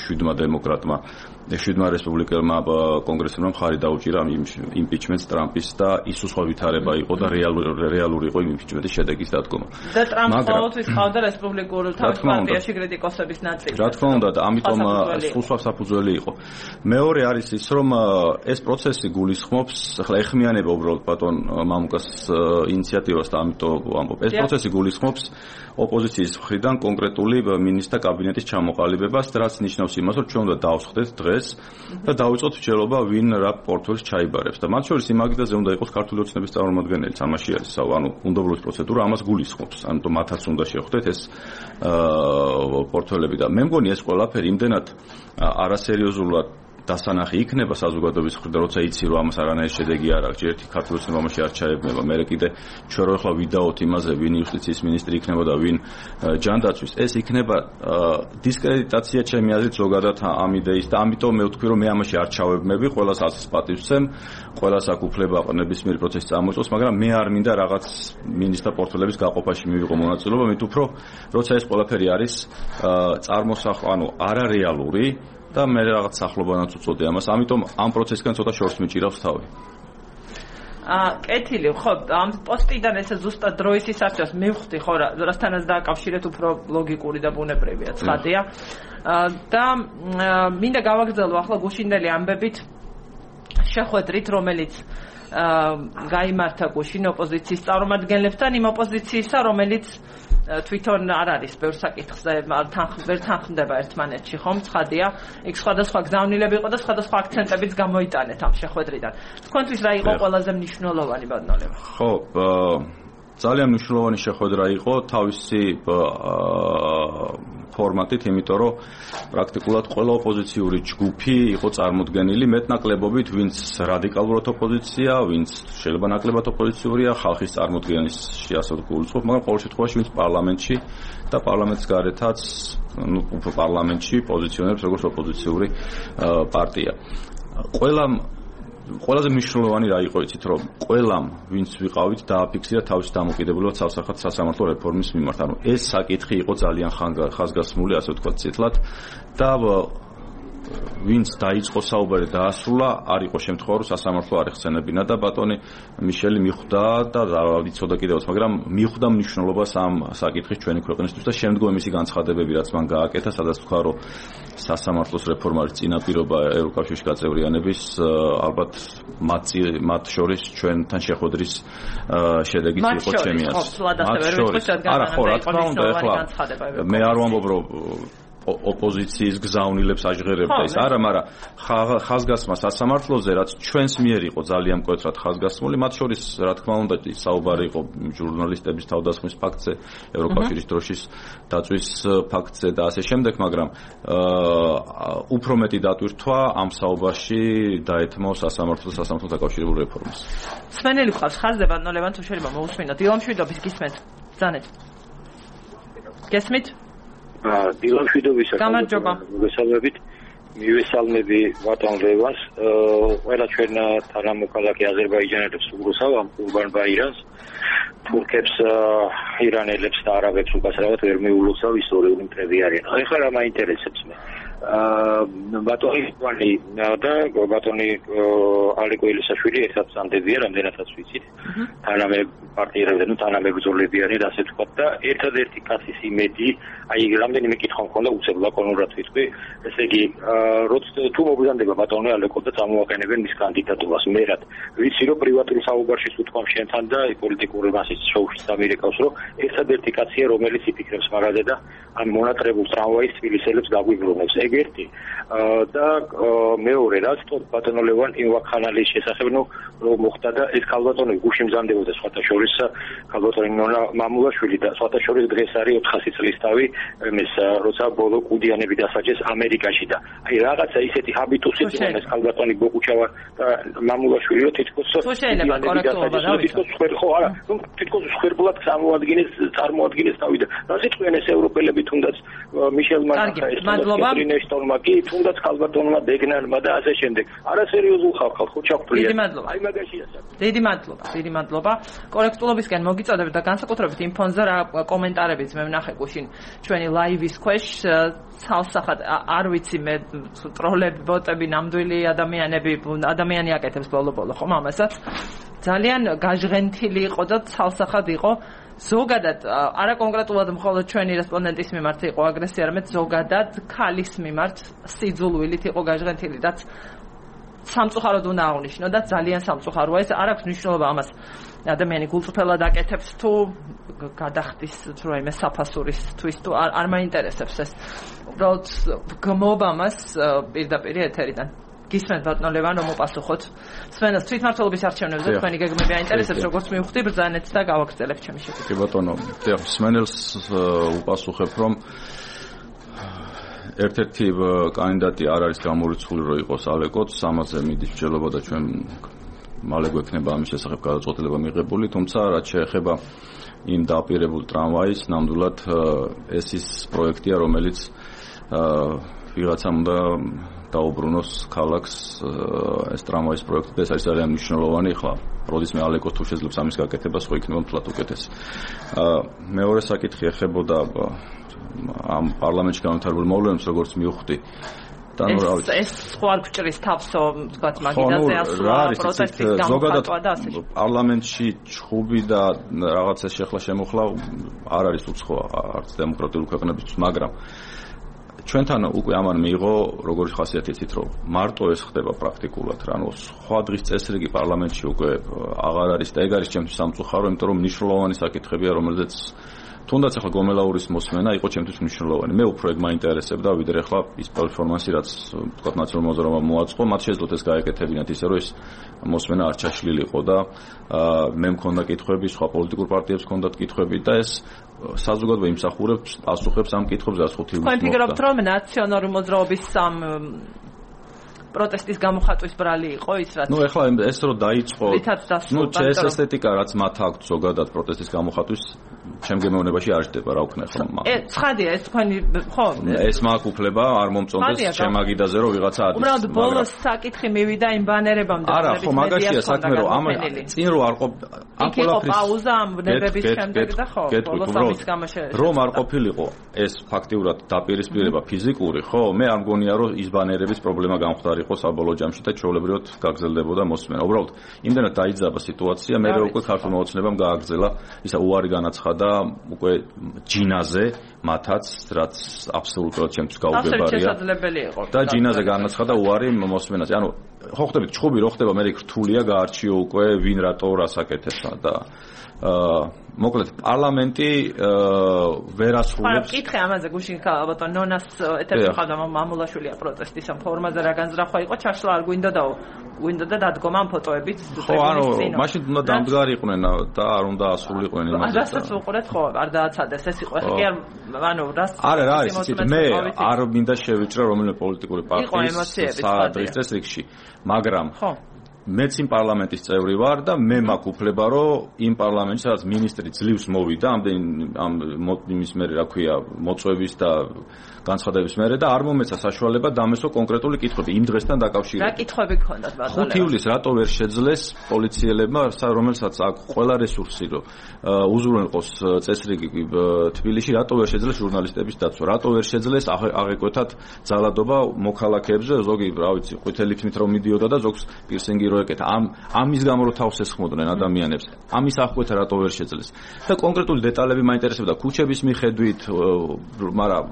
7 რესპუბლიკელმა კონგრესმა მხარი დაუჭირა იმპიჩმენტს ტრამპის და ის სხვა ვითარება იყო და რეალური იყო იმპიჩმენტის შედეგის დადგომა. და ტრამპს ყოველთვის ყავდა რესპუბლიკურ თავის პარტიაში კრიტიკოსების ნაწილი. რა თქმა უნდა, ამიტომ სულ საფუძველი იყო. მეორე არის ის, რომ ეს პროცესი გულისხმობს, ახლა ეხმიანება უბრალოდ ბატონ მამუკას ინიციატივას და ამიტომ ვამბობ, ეს პროცესი გულისხმობს ოპოზიციის მხრიდან კონკრეტული მინისტრთა კაბინეტის ჩამოყალიბებას, რაც ნიშნავს იმას, რომ ჩვენ უნდა დავსხდეთ დღეს და დავიწყოთ მსჯელობა, ვინ რა პორტფელს ჩაიბარებს და მათ შორის იმ აგიდაზე უნდა იყოს ქართული ოცნების წარმომადგენელიც, ამაში არის ანუ უნდობლობის პროცედურა ამას გულისხმობს, ამიტომ მათაც უნდა შეხვდეთ ეს პორტფელები და მე მგონი ეს ყველაფერი იმდენად არასერიოზულად დასანახი იქნება საზოგადოების მხრიდან, როცა იცი რომ ამას არანაირი შედეგი არ აქვს, ერთი ქართული ოცნება ამაში არ ჩაებნება, მე კიდე ჩვენ რო ახლა ვიდაოთ იმაზე, ვინ იუსტიციის მინისტრი იქნება და ვინ ჯანდაცვის, ეს იქნება დისკრედიტაცია ჩემი აზრით ზოგადად ამ იდეის და ამიტომ მე ვთქვი რომ მე ამაში არ ჩავებმები, ყველას ასის პატივს ვცემ, ყველას აქ უფლება ნებისმიერი პროცესი წამოწოს, მაგრამ მე არ მინდა რაღაც მინისტრთა პორტფელების გაყოფაში მივიღო მონაწილეობა, მით უფრო როცა ეს ყველაფერი არის წარმოსახვანო არარეალური და მე რაღაც სახლობანაც უწოდე ამას, ამიტომ ამ პროცესიდან ცოტა შორს მიჭირავს თავი. კეთილი, ხო, ამ პოსტიდან ესე ზუსტად დროის ისარჩევს მივხვდი, ხო, რასთანაც დააკავშირეთ უფრო ლოგიკური და ბუნებრივია, ცხადია. და მინდა გავაგრძელო ახლა გუშინდელი ამბებით შეხვედრით, რომელიც გაიმართა გუშინ ოპოზიციის წარმომადგენლებთან, იმ ოპოზიციისა, რომელიც თვითონ არ არის ბევრ საკითხზე ვერ თანხმდება ერთმანეთში, ხომ? ცხადია, იქ სხვადასხვა გზავნილები იყო და სხვადასხვა აქცენტებიც გამოიტანეთ ამ შეხვედრიდან. თქვენთვის რა იყო ყველაზე მნიშვნელოვანი ბატონო? ხო, ძალიან მნიშვნელოვანი შეხვედრა იყო თავისი ფორმატით, იმიტომ რომ პრაქტიკულად ყველა ოპოზიციური ჯგუფი იყო წარმოდგენილი მეტნაკლებობით, ვინც რადიკალურად ოპოზიცია, ვინც შეიძლება ნაკლებად ოპოზიციურია, ხალხის წარმოდგენაში ასე გულისხმობ, მაგრამ ყოველ შემთხვევაში ვინც პარლამენტში და პარლამენტის გარეთაც, უფრო პარლამენტში პოზიციონებს როგორც ოპოზიციური პარტია. ყველაზე მნიშვნელოვანი რა იყო იცით რომ ყველამ ვინც ვიყავით დააფიქსირა თავის დამოკიდებულება სასამართლო რეფორმის მიმართ. ანუ ეს საკითხი იყო ძალიან ხაზგასმული, ასე ვთქვათ, ცითლად და ვინც დაიწყო საუბარი დაასრულა, არ იყო შემთხვევა რომ სასამართლო არ ეხსენებინა და ბატონი მიშელი მიხვდა და ვიცოდა კიდევაც, მაგრამ მიხვდა მნიშვნელობას ამ საკითხის ჩვენი ქვეყნისთვის და შემდგომ მისი განცხადებები, რაც მან გააკეთა, სადაც თქვა რომ სასამართლოს რეფორმა არის წინაპირობა ევროკავშირის გაწევრიანების, ალბათ მათ შორის ჩვენთან შეხვედრის შედეგიც იყო ჩემი აზრით. არა, ხო, რა თქმა უნდა, ეხლა მე არ ვამბობ რომ ოპოზიციის გზავნილებს აჟღერებდა ის არა, მაგრამ ხაზგასმა სასამართლოზე, რაც ჩვენს მიერ იყო ძალიან მკვეთრად ხაზგასმული, მათ შორის რა თქმა უნდა საუბარი იყო ჟურნალისტების თავდასხმის ფაქტზე, ევროკავშირის დროშის დაწვის ფაქტზე და ასე შემდეგ, მაგრამ უფრო მეტი დატვირთვა ამ საუბარში დაეთმო სასამართლოს დაკავშირებულ რეფორმას. სვენელი ყავს ხაზზე ბატონო ლევან თუ შეიძლება მოусმინოთ. ილამშვიდობის გისმენთ. ბრძანეთ. გესმით? დილამშვიდობისა მოგესალმებით მივესალმები ბატონ ლევანს ყველა ჩვენ თანამოქალაქე აზერბაიჯანელებს უგროსავ ყურბან-ბაირანს თურქებს ირანელებს და არაბებს უკასრავად ვერ მიულოცავ ისტორიული მტრები არიან ეხლა რა მაინტერესებს მე ბატონი ვალი და ბატონი ალიკო ელისაშვილი ერთად წამდებიან რამდენადაც ვიცით თანამე პარტიელები და თანამებრძოლები არიან ასე ვთქვათ და ერთადერთი კაცის იმედი აი რამდენიმე კითხვა მქონდა უცებ ლაკონურად ვიტყვი ესე იგი თუ მოგზანდება ბატონი ალიკო და წამოაყენებენ მის კანდიდატურას მერად ვიცი რომ პრივატურ საუბარში ვთქვამ შენთან და პოლიტიკური მასის შოუში ამერიკავს რომ ერთადერთი კაცია რომელიც იფიქრებს მაგაზე და ამ მონატრებულ ტრამვაის თბილისელებს გაგვიბრუნებს ერთი და მეორე რაც თქო ბატონო ლევან იმ ვაქხანალის შესახებ რომ მოხდა და ეს ქალბატონი გუში მზამდებოდა სხვათა შორის ქალბატონი ნონა მამულაშვილი და სხვათა შორის დღეს არის 400 წლის თავი ეს როცა ბოლო კუდიანები დასაჯეს ამერიკაში და აი რაღაცა ისეთი ჰაბიტუსი იყო ეს ქალბატონი ბოკუჩავა და მამულაშვილი რომ თითქოს შეიძლება კორექტულობა რა თითქოს ხო არა რომ თითქოს ხერბულად წარმოადგენს თავი და რა სიტყვიან ეს ევროპელები თუნდაც მიშელ მანხა მაგი თუნდაც ქალბატონმა დეგნალმა და ასე შემდეგ. არასერიოზულ ხალხს ხო ჩაგვფრია. აი მაგაშია საქმე. დიდი მადლობა. კორექტულობისკენ მოგიწოდებ და განსაკუთრებით იმ ფონზე რა კომენტარებიც მე ვნახე გუშინ ჩვენი ლაივის ქვეშ ცალსახად არ ვიცი მე ტროლები, ბოტები, ნამდვილი ადამიანი აკეთებს ბოლო-ბოლო ხომ ამასაც. ძალიან გაჟღენთილი იყო და ცალსახად იყო ზოგადად არა კონკრეტულად მხოლოდ ჩვენი რესპონდენტის მიმართ იყო აგრესია, არამედ ზოგადად ქალის მიმართ სიძულვილით იყო გაჟღენთილი, რაც სამწუხაროდ უნდა აღნიშნო და ძალიან სამწუხაროა ეს. არ აქვს მნიშვნელობა ამას ადამიანი გულწრფელად აკეთებს თუ გადახდის თუ რაიმე საფასურისთვის თუ არ მაინტერესებს ეს. უბრალოდ გმობა მას პირდაპირ ეთერიდან. გისმენთ ბატონო ლევან რომ მოპასუხოთ სვენელს თვითმმართველობის არჩევნებზე თქვენი გეგმები აინტერესებს როგორც მივხვდი ბრძანეთ და გავაგრძელებთ ჩემი შეფასება. კი ბატონო, სვენელს უპასუხებ რომ ერთ-ერთი კანდიდატი არ არის გამორიცხული რომ იყოს ალეკოც, ამაზე მიდის მსჯელობა და ჩვენ მალე გვექნება ამის შესახებ გადაწყვეტილება მიღებული, თუმცა რაც შეეხება იმ დაპირებულ ტრამვაის, ნამდვილად ეს ის პროექტია, რომელიც ვიღაცამ უნდა დაუბრუნოს ქალაქს ეს ტრამვაის პროექტი და ეს არის ძალიან მნიშვნელოვანი. ხლა როდისმე ალეკოს თუ შეძლებს ამის გაკეთებას, ხო იქნება მთლად უკეთესი. მეორე საკითხი ეხებოდა ამ პარლამენტში განვითარებულ მოვლენებს, როგორც მივხვდი. ეს სხვა არ გვჭრის თავსო, თქვათ მაგიდაზე ასვლა პროტესტის გამოხატვა და ასე. პარლამენტში ჩხუბი და რაღაცა შეხლა შემოხლა არ არის უცხოა არც დემოკრატიული ქვეყნებისთვის, მაგრამ ჩვენთან უკვე ამან მიიღო როგორი ხასიათით რომ მარტო ეს ხდება პრაქტიკულად რანუ სხვა დღის წესრიგი პარლამენტში უკვე აღარ არის და ეგ არის ჩემთვის სამწუხარო იმიტომ რომ მნიშვნელოვანი საკითხებია რომელზეც თუნდაც ახლა გომელაურის მოსმენა იყო ჩემთვის მნიშვნელოვანი მე უფრო ეგ მაინტერესებდა ვიდრე ახლა ის პერფორმანსი რაც თქვა ნაციონალურ მოზრომამ მოაწყო მათ შეძლოთ ეს გაეკეთებინათ ისე რომ ეს მოსმენა არ ჩაშლილიყო და მე მქონდა კითხვები სხვა პოლიტიკურ პარტიებს მქონდათ კითხვები და ეს საზოგადოება იმსახურებს პასუხებს ამ კითხვებზე 5 ივლისს. თქვენ ფიქრობთ რომ ნაციონალური მოძრაობის სამ პროტესტის გამოხატვის ბრალი იყო ის რაც ეხლა ეს რო დაიწყო ეს ესთეტიკა რაც მათ აქვთ ზოგადად პროტესტის გამოხატვის ჩემ გემოვნებაში არ ჯდება რა ვქნა ხომ ცხადია ეს თქვენი ხო ეს მაქვს უფლება არ მომწონდეს ჩემ აგიდაზე რომ ვიღაცა ადის უბრალოდ ბოლოს საკითხი მივიდა იმ ბანერებამდე არა ხო მაგაშია საქმე რომ ამ წინ რო არ ყოფ ამ ყველაფრის პაუზა ამ ნებების შემდეგ და ხო ბოლოს ამის გამაშე რომ არ ყოფილიყო ეს ფაქტიურად დაპირისპირება ფიზიკური ხო მე არ მგონია რომ ის ბანერების პრობლემა გამხდარი იყო საბოლოო ჯამში და ჩვეულებრივად გაგრძელდებოდა მოსმენა. უბრალოდ იმდენად დაიძაბა სიტუაცია, მე უკვე ქართულმა ოცნებამ გააგრძელა ისა უარი განაცხადა უკვე ჯინაზე მათაც, რაც აბსოლუტურად ჩემთვის გაუგებარია. და ჯინაზე განაცხადა უარი მოსმენაზე. ანუ ხო ხდებით ჩხუბი რო ხდება მე რთულია გაარჩიო უკვე ვინ რატო რას აკეთებს და მოკლედ პარლამენტი ვერ ასრულებს. კითხე ამაზე გუშინ ბატონ ნონას ეთერში ხავდა მამულაშვილია პროტესტის ამ ფორმაზე რა განზრახვა იყო ჩაშლა არ გვინდოდა დადგომა ამ ფოტოებით. ხო ანუ მაშინ უნდა დამდგარიყვნენ და არ უნდა ასრულიყვნენ იმაზე. რასაც უყურეთ ხო არ დააცადეს ეს იყო ხე ანუ რას არა რა ისიც მე არ მინდა შევიჭრა რომელიმე პოლიტიკური პარტიის სადღის წესრიგში მაგრამ მეც იმ პარლამენტის წევრი ვარ და მე მაქვს უფლება რომ იმ პარლამენტში სადაც მინისტრი ძლივს მოვიდა ამ იმის მერე რა ქვია მოწვევის და განცხადების მერე და არ მომეცა საშუალება დამესო კონკრეტული კითხვები იმ დღესთან დაკავშირებით. რა კითხვები გქონდათ ბატონო? 5 ივლისს რატო ვერ შეძლეს პოლიციელებმა, რომელსაც აქვს ყველა რესურსი რომ უზრუნველყოს წესრიგი თბილისში, რატო ვერ შეძლეს ჟურნალისტების დაცვა, რატო ვერ შეძლეს აღეკვეთათ ძალადობა მოქალაქეებზე, ზოგი რა ვიცი, ყვითელი თმით რომ მიდიოდა და ზოგს პირსინგი რო ეკეთა. ამის გამო რომ თავს ესხმოდნენ ადამიანებს. ამის აღკვეთა რატო ვერ შეძლეს. და კონკრეტული დეტალები მაინტერესებდა ქუჩების მიხედვით, მაგრამ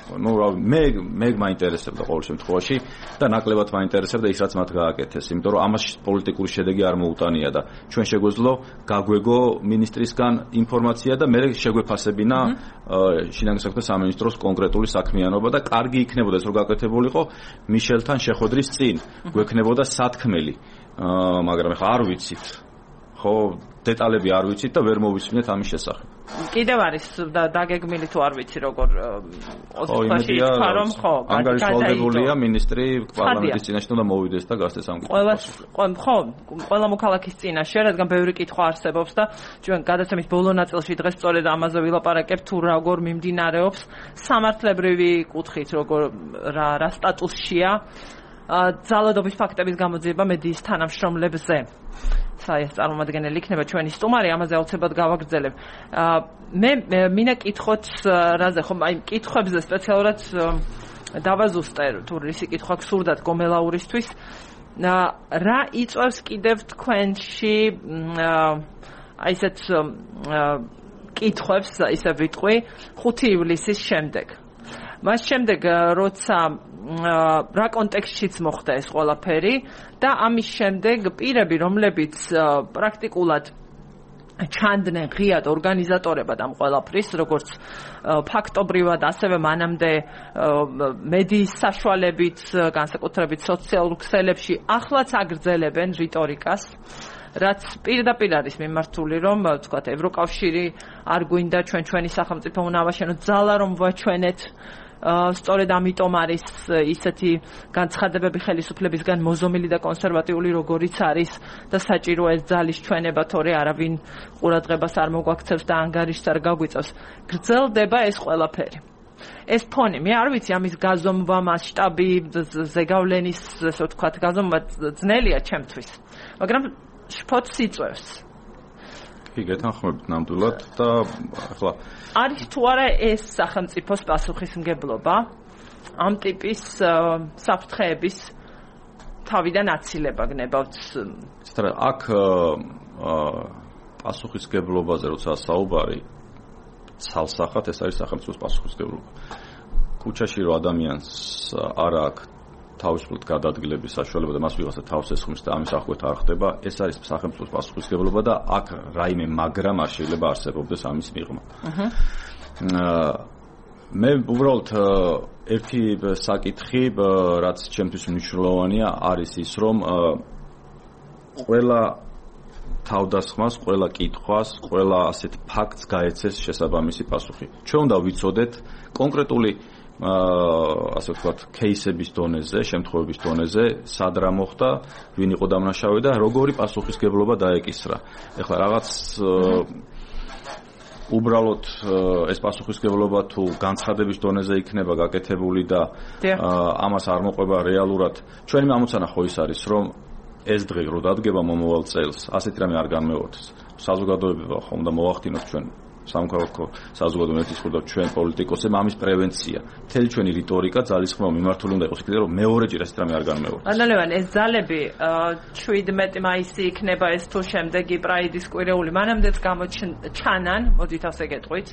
მე მაინტერესებდა ყოველ შემთხვევაში და ნაკლებად მაინტერესებდა ის რაც მათ გააკეთეს, იმიტომ რომ ამაში პოლიტიკური შედეგი არ მოუტანია და ჩვენ შეგვეძლო გაგვეგო მინისტრისგან ინფორმაცია და მე შეგვეფასებინა შინაგან საქმეთა სამინისტროს კონკრეტული საქმიანობა და კარგი იქნებოდა ეს რომ გაკეთებულიყო მიშელთან შეხვედრის წინ, გვექნებოდა სათქმელი, მაგრამ ახლა არ ვიცით. ხო, დეტალები არ ვიცით და ვერ მოვისმინეთ ამის შესახებ. კიდევ არის დაგეგმილი თუ არ ვიცი როგორ ოსტაში თქვა რომ ხო ანგარიშვალდებულია მინისტრი პარლამენტის წინაშე და მოვიდეს და გასცეს ამ კითხვას. ყველა მოქალაქის წინაშე, რადგან ბევრი კითხვა არსებობს და ჩვენ გადაცემის ბოლო ნაწილში დღეს სწორედ ამაზე ვილაპარაკებთ თუ როგორ მიმდინარეობს სამართლებრივი კუთხით, როგორ რა სტატუსშია ძალადობის ფაქტების გამოძიება მედიის თანამშრომლებზე. ეს წარმომადგენელი იქნება ჩვენი სტუმარი, ამაზე აუცილებლად გავაგრძელებ. მე მინდა კითხოთ რაზე ხომ აი კითხვებზე სპეციალურად დავაზუსტე თუ რისი კითხვა გსურდათ გომელაურისთვის. რა იწევს კიდევ თქვენში აი ესეთ კითხვებს, ისე ვიტყვი, 5 ივლისის შემდეგ. მას შემდეგ როცა რა კონტექსტშიც მოხდა ეს ყველაფერი და ამის შემდეგ პირები, რომლებიც პრაქტიკულად ჩანდნენ ღიად ორგანიზატორებად ამ ყველაფრის, როგორც ფაქტობრივად, ასევე მანამდე მედიის საშუალებით, განსაკუთრებით სოციალურ ქსელებში, ახლაც აგრძელებენ რიტორიკას, რაც პირდაპირ არის მიმართული, რომ თქვათ ევროკავშირი არ გვინდა ჩვენი სახელმწიფო უნდა ავაშენოთ, ძალა რომ ვაჩვენეთ. სწორედ ამიტომ არის ისეთი განცხადებები ხელისუფლებისგან მოზომილი და კონსერვატიული როგორიც არის და საჭიროა ეს ძალის ჩვენება, თორე არავინ ყურადღებას არ მოგვაქცევს და ანგარიშს არ გაგვიწევს. გრძელდება ეს ყველაფერი. ეს ფონი, მე არ ვიცი ამის გაზომვა, მასშტაბი, ზეგავლენის, ესე ვთქვათ, გაზომვა ძნელია ჩემთვის. მაგრამ შფოთს იწევს. გეთანხმებით ნამდვილად და ახლა არის თუ არა ეს სახელმწიფოს პასუხისმგებლობა ამ ტიპის საფრთხეების თავიდან აცილება გნებავთ. აქ პასუხისმგებლობაზე როცა საუბარი ცალსახად ეს არის სახელმწიფოს პასუხისმგებლობა. ქუჩაში რო ადამიანს არ აქვს თავისუფლად გადაადგილების საშუალება და მას ვიღაცა თავს ესხმის და ამის აღკვეთა არ ხდება, ეს არის სახელმწიფოს პასუხისმგებლობა და აქ რაიმე მაგრამ არ შეიძლება არსებობდეს ამის მიღმა. მე უბრალოდ ერთი საკითხი, რაც ჩემთვის მნიშვნელოვანია, არის ის, რომ ყველა თავდასხმას, ყველა კითხვას, ყველა ასეთ ფაქტს გაეცეს შესაბამისი პასუხი. ჩვენ უნდა ვიცოდეთ კონკრეტული ასე ვთქვათ, кейსების დონეზე, შემთხვევების დონეზე, სად რა მოხდა, ვინ იყო დამნაშავე და როგორი პასუხისმგებლობა დაეკისრა. ეხლა რაღაც უბრალოდ ეს პასუხისმგებლობა თუ განცხადების დონეზე იქნება გაკეთებული და ამას არ მოყვება რეალურად. ჩვენი ამოცანა ხო ის არის, რომ ეს დღე რო დადგება მომავალ წელს, ასეთი რამე არ განმეორდეს. საზოგადოება ხომ და მოახდინოთ ჩვენ სამოქალაქო საზოგადოების ხურდა ჩვენ პოლიტიკოსებს ამის პრევენცია. მთელი ჩვენი რიტორიკა ძალისხმევა მიმართული უნდა იყოს იქნება, რომ მეორეჯერ ეს რამე არ განმეორდეს. ანალევან ეს ძალები 17 მაისი იქნება ეს თუ შემდეგი პრაიდის კვირეული მანამდეც გამოჩანან, მოდით ასე გეტყვით.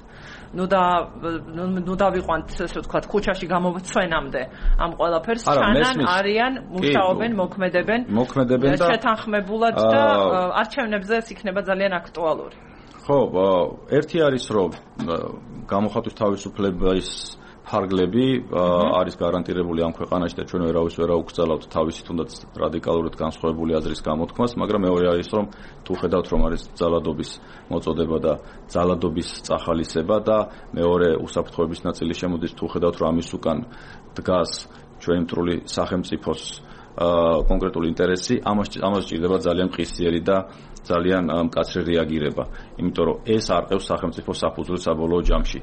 ნუ დავიყვანთ ესე ვთქვათ ქუჩაში გამოცვენამდე ამ ყველაფერს ჩანან, არიან, მუშაობენ, მოქმედებენ და შეთანხმებულად და არჩევნებზე ეს იქნება ძალიან აქტუალური. ხო, ერთი არის რომ გამოხატვის თავისუფლების ფარგლები არის გარანტირებული ამ ქვეყანაში და ჩვენ ვერავის ვერ აუგზავნებთ თავისი თუნდაც რადიკალურად განსხვავებული აზრის გამოთქმას, მაგრამ მეორე არის რომ თუ ხედავთ რომ არის ძალადობის მოწოდება და ძალადობის წახალისება და მეორე უსაფრთხოების ნაწილი შემოდის თუ ხედავთ რომ ამის უკან დგას ჩვენი მტრული სახელმწიფოს კონკრეტული ინტერესი, ამას ჭირდება ძალიან მყისიერი და ძალიან მკაცრი რეაგირება, იმიტომ რომ ეს არყევს სახელმწიფოს საფუძველს საბოლოო ჯამში.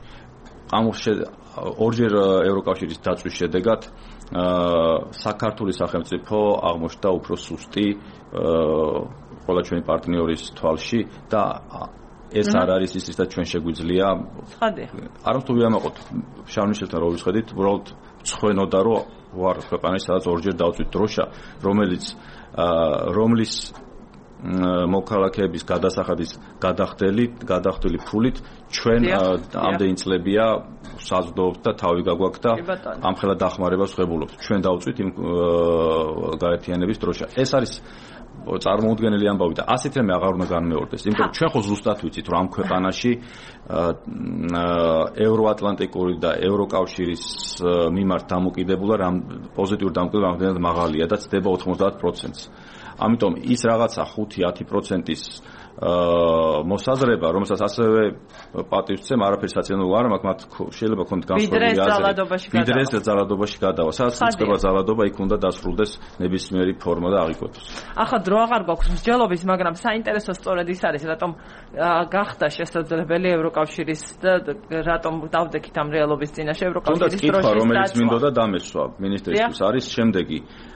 ორჯერ ევროკავშირის დაწვის შედეგად საქართველოს სახელმწიფო აღმოჩნდა უფრო სუსტი ყველა ჩვენი პარტნიორის თვალში და ეს არ არის ის რაც ჩვენ შეგვიძლია. არ თუ ვიამაყოთ შარნიშელთან რო ვიხედით, უბრალოდ მცხვენოდა რომ ვარ ქვეყანაში სადაც ორჯერ დავწვით დროშა, რომლის მოქალაქეების გადასახადის გადახდელი ფულით ჩვენ ამდენი წლებია საზრდოობთ და თავი გაგვაქვს და ამხელა დახმარებას ვღებულობთ. ჩვენ დავწვით იმ გაერთიანების დროშა. ეს არის წარმოუდგენელი ამბავი და ასეთ რამე აღარ უნდა განმეორდეს. იმიტომ რომ ჩვენ ხო ზუსტად ვიცით რომ ამ ქვეყანაში ევროატლანტიკური და ევროკავშირის მიმართ დამოკიდებულა პოზიტიური დამოკიდებულა რამდენად მაღალია და ცდება 90%-ს. ამიტომ ის რაღაცა 5-10%-ის მოსაზრება, რომელსაც ასევე პატივს წემ, არაფერი საცენო არ მაქვს, მათ შეიძლება ქონდეთ განსხვავებული აზრი. ვიდრე ეს ძალადობაში გადავა. სადაც იწყება ძალადობა, იქ უნდა დასრულდეს ნებისმიერი ფორმა და აღიკვეთოს. ახლა დრო აღარ გვაქვს მსჯელობის, მაგრამ საინტერესო სწორედ ის არის, რატომ გახდა შესაძლებელი ევროკავშირის და რატომ დავდექით ამ რეალობის წინაშე ევროკავშირის დროშის დაწვა. რომელიც მინდოდა დამესვა მინისტრისთვის არის შემდეგი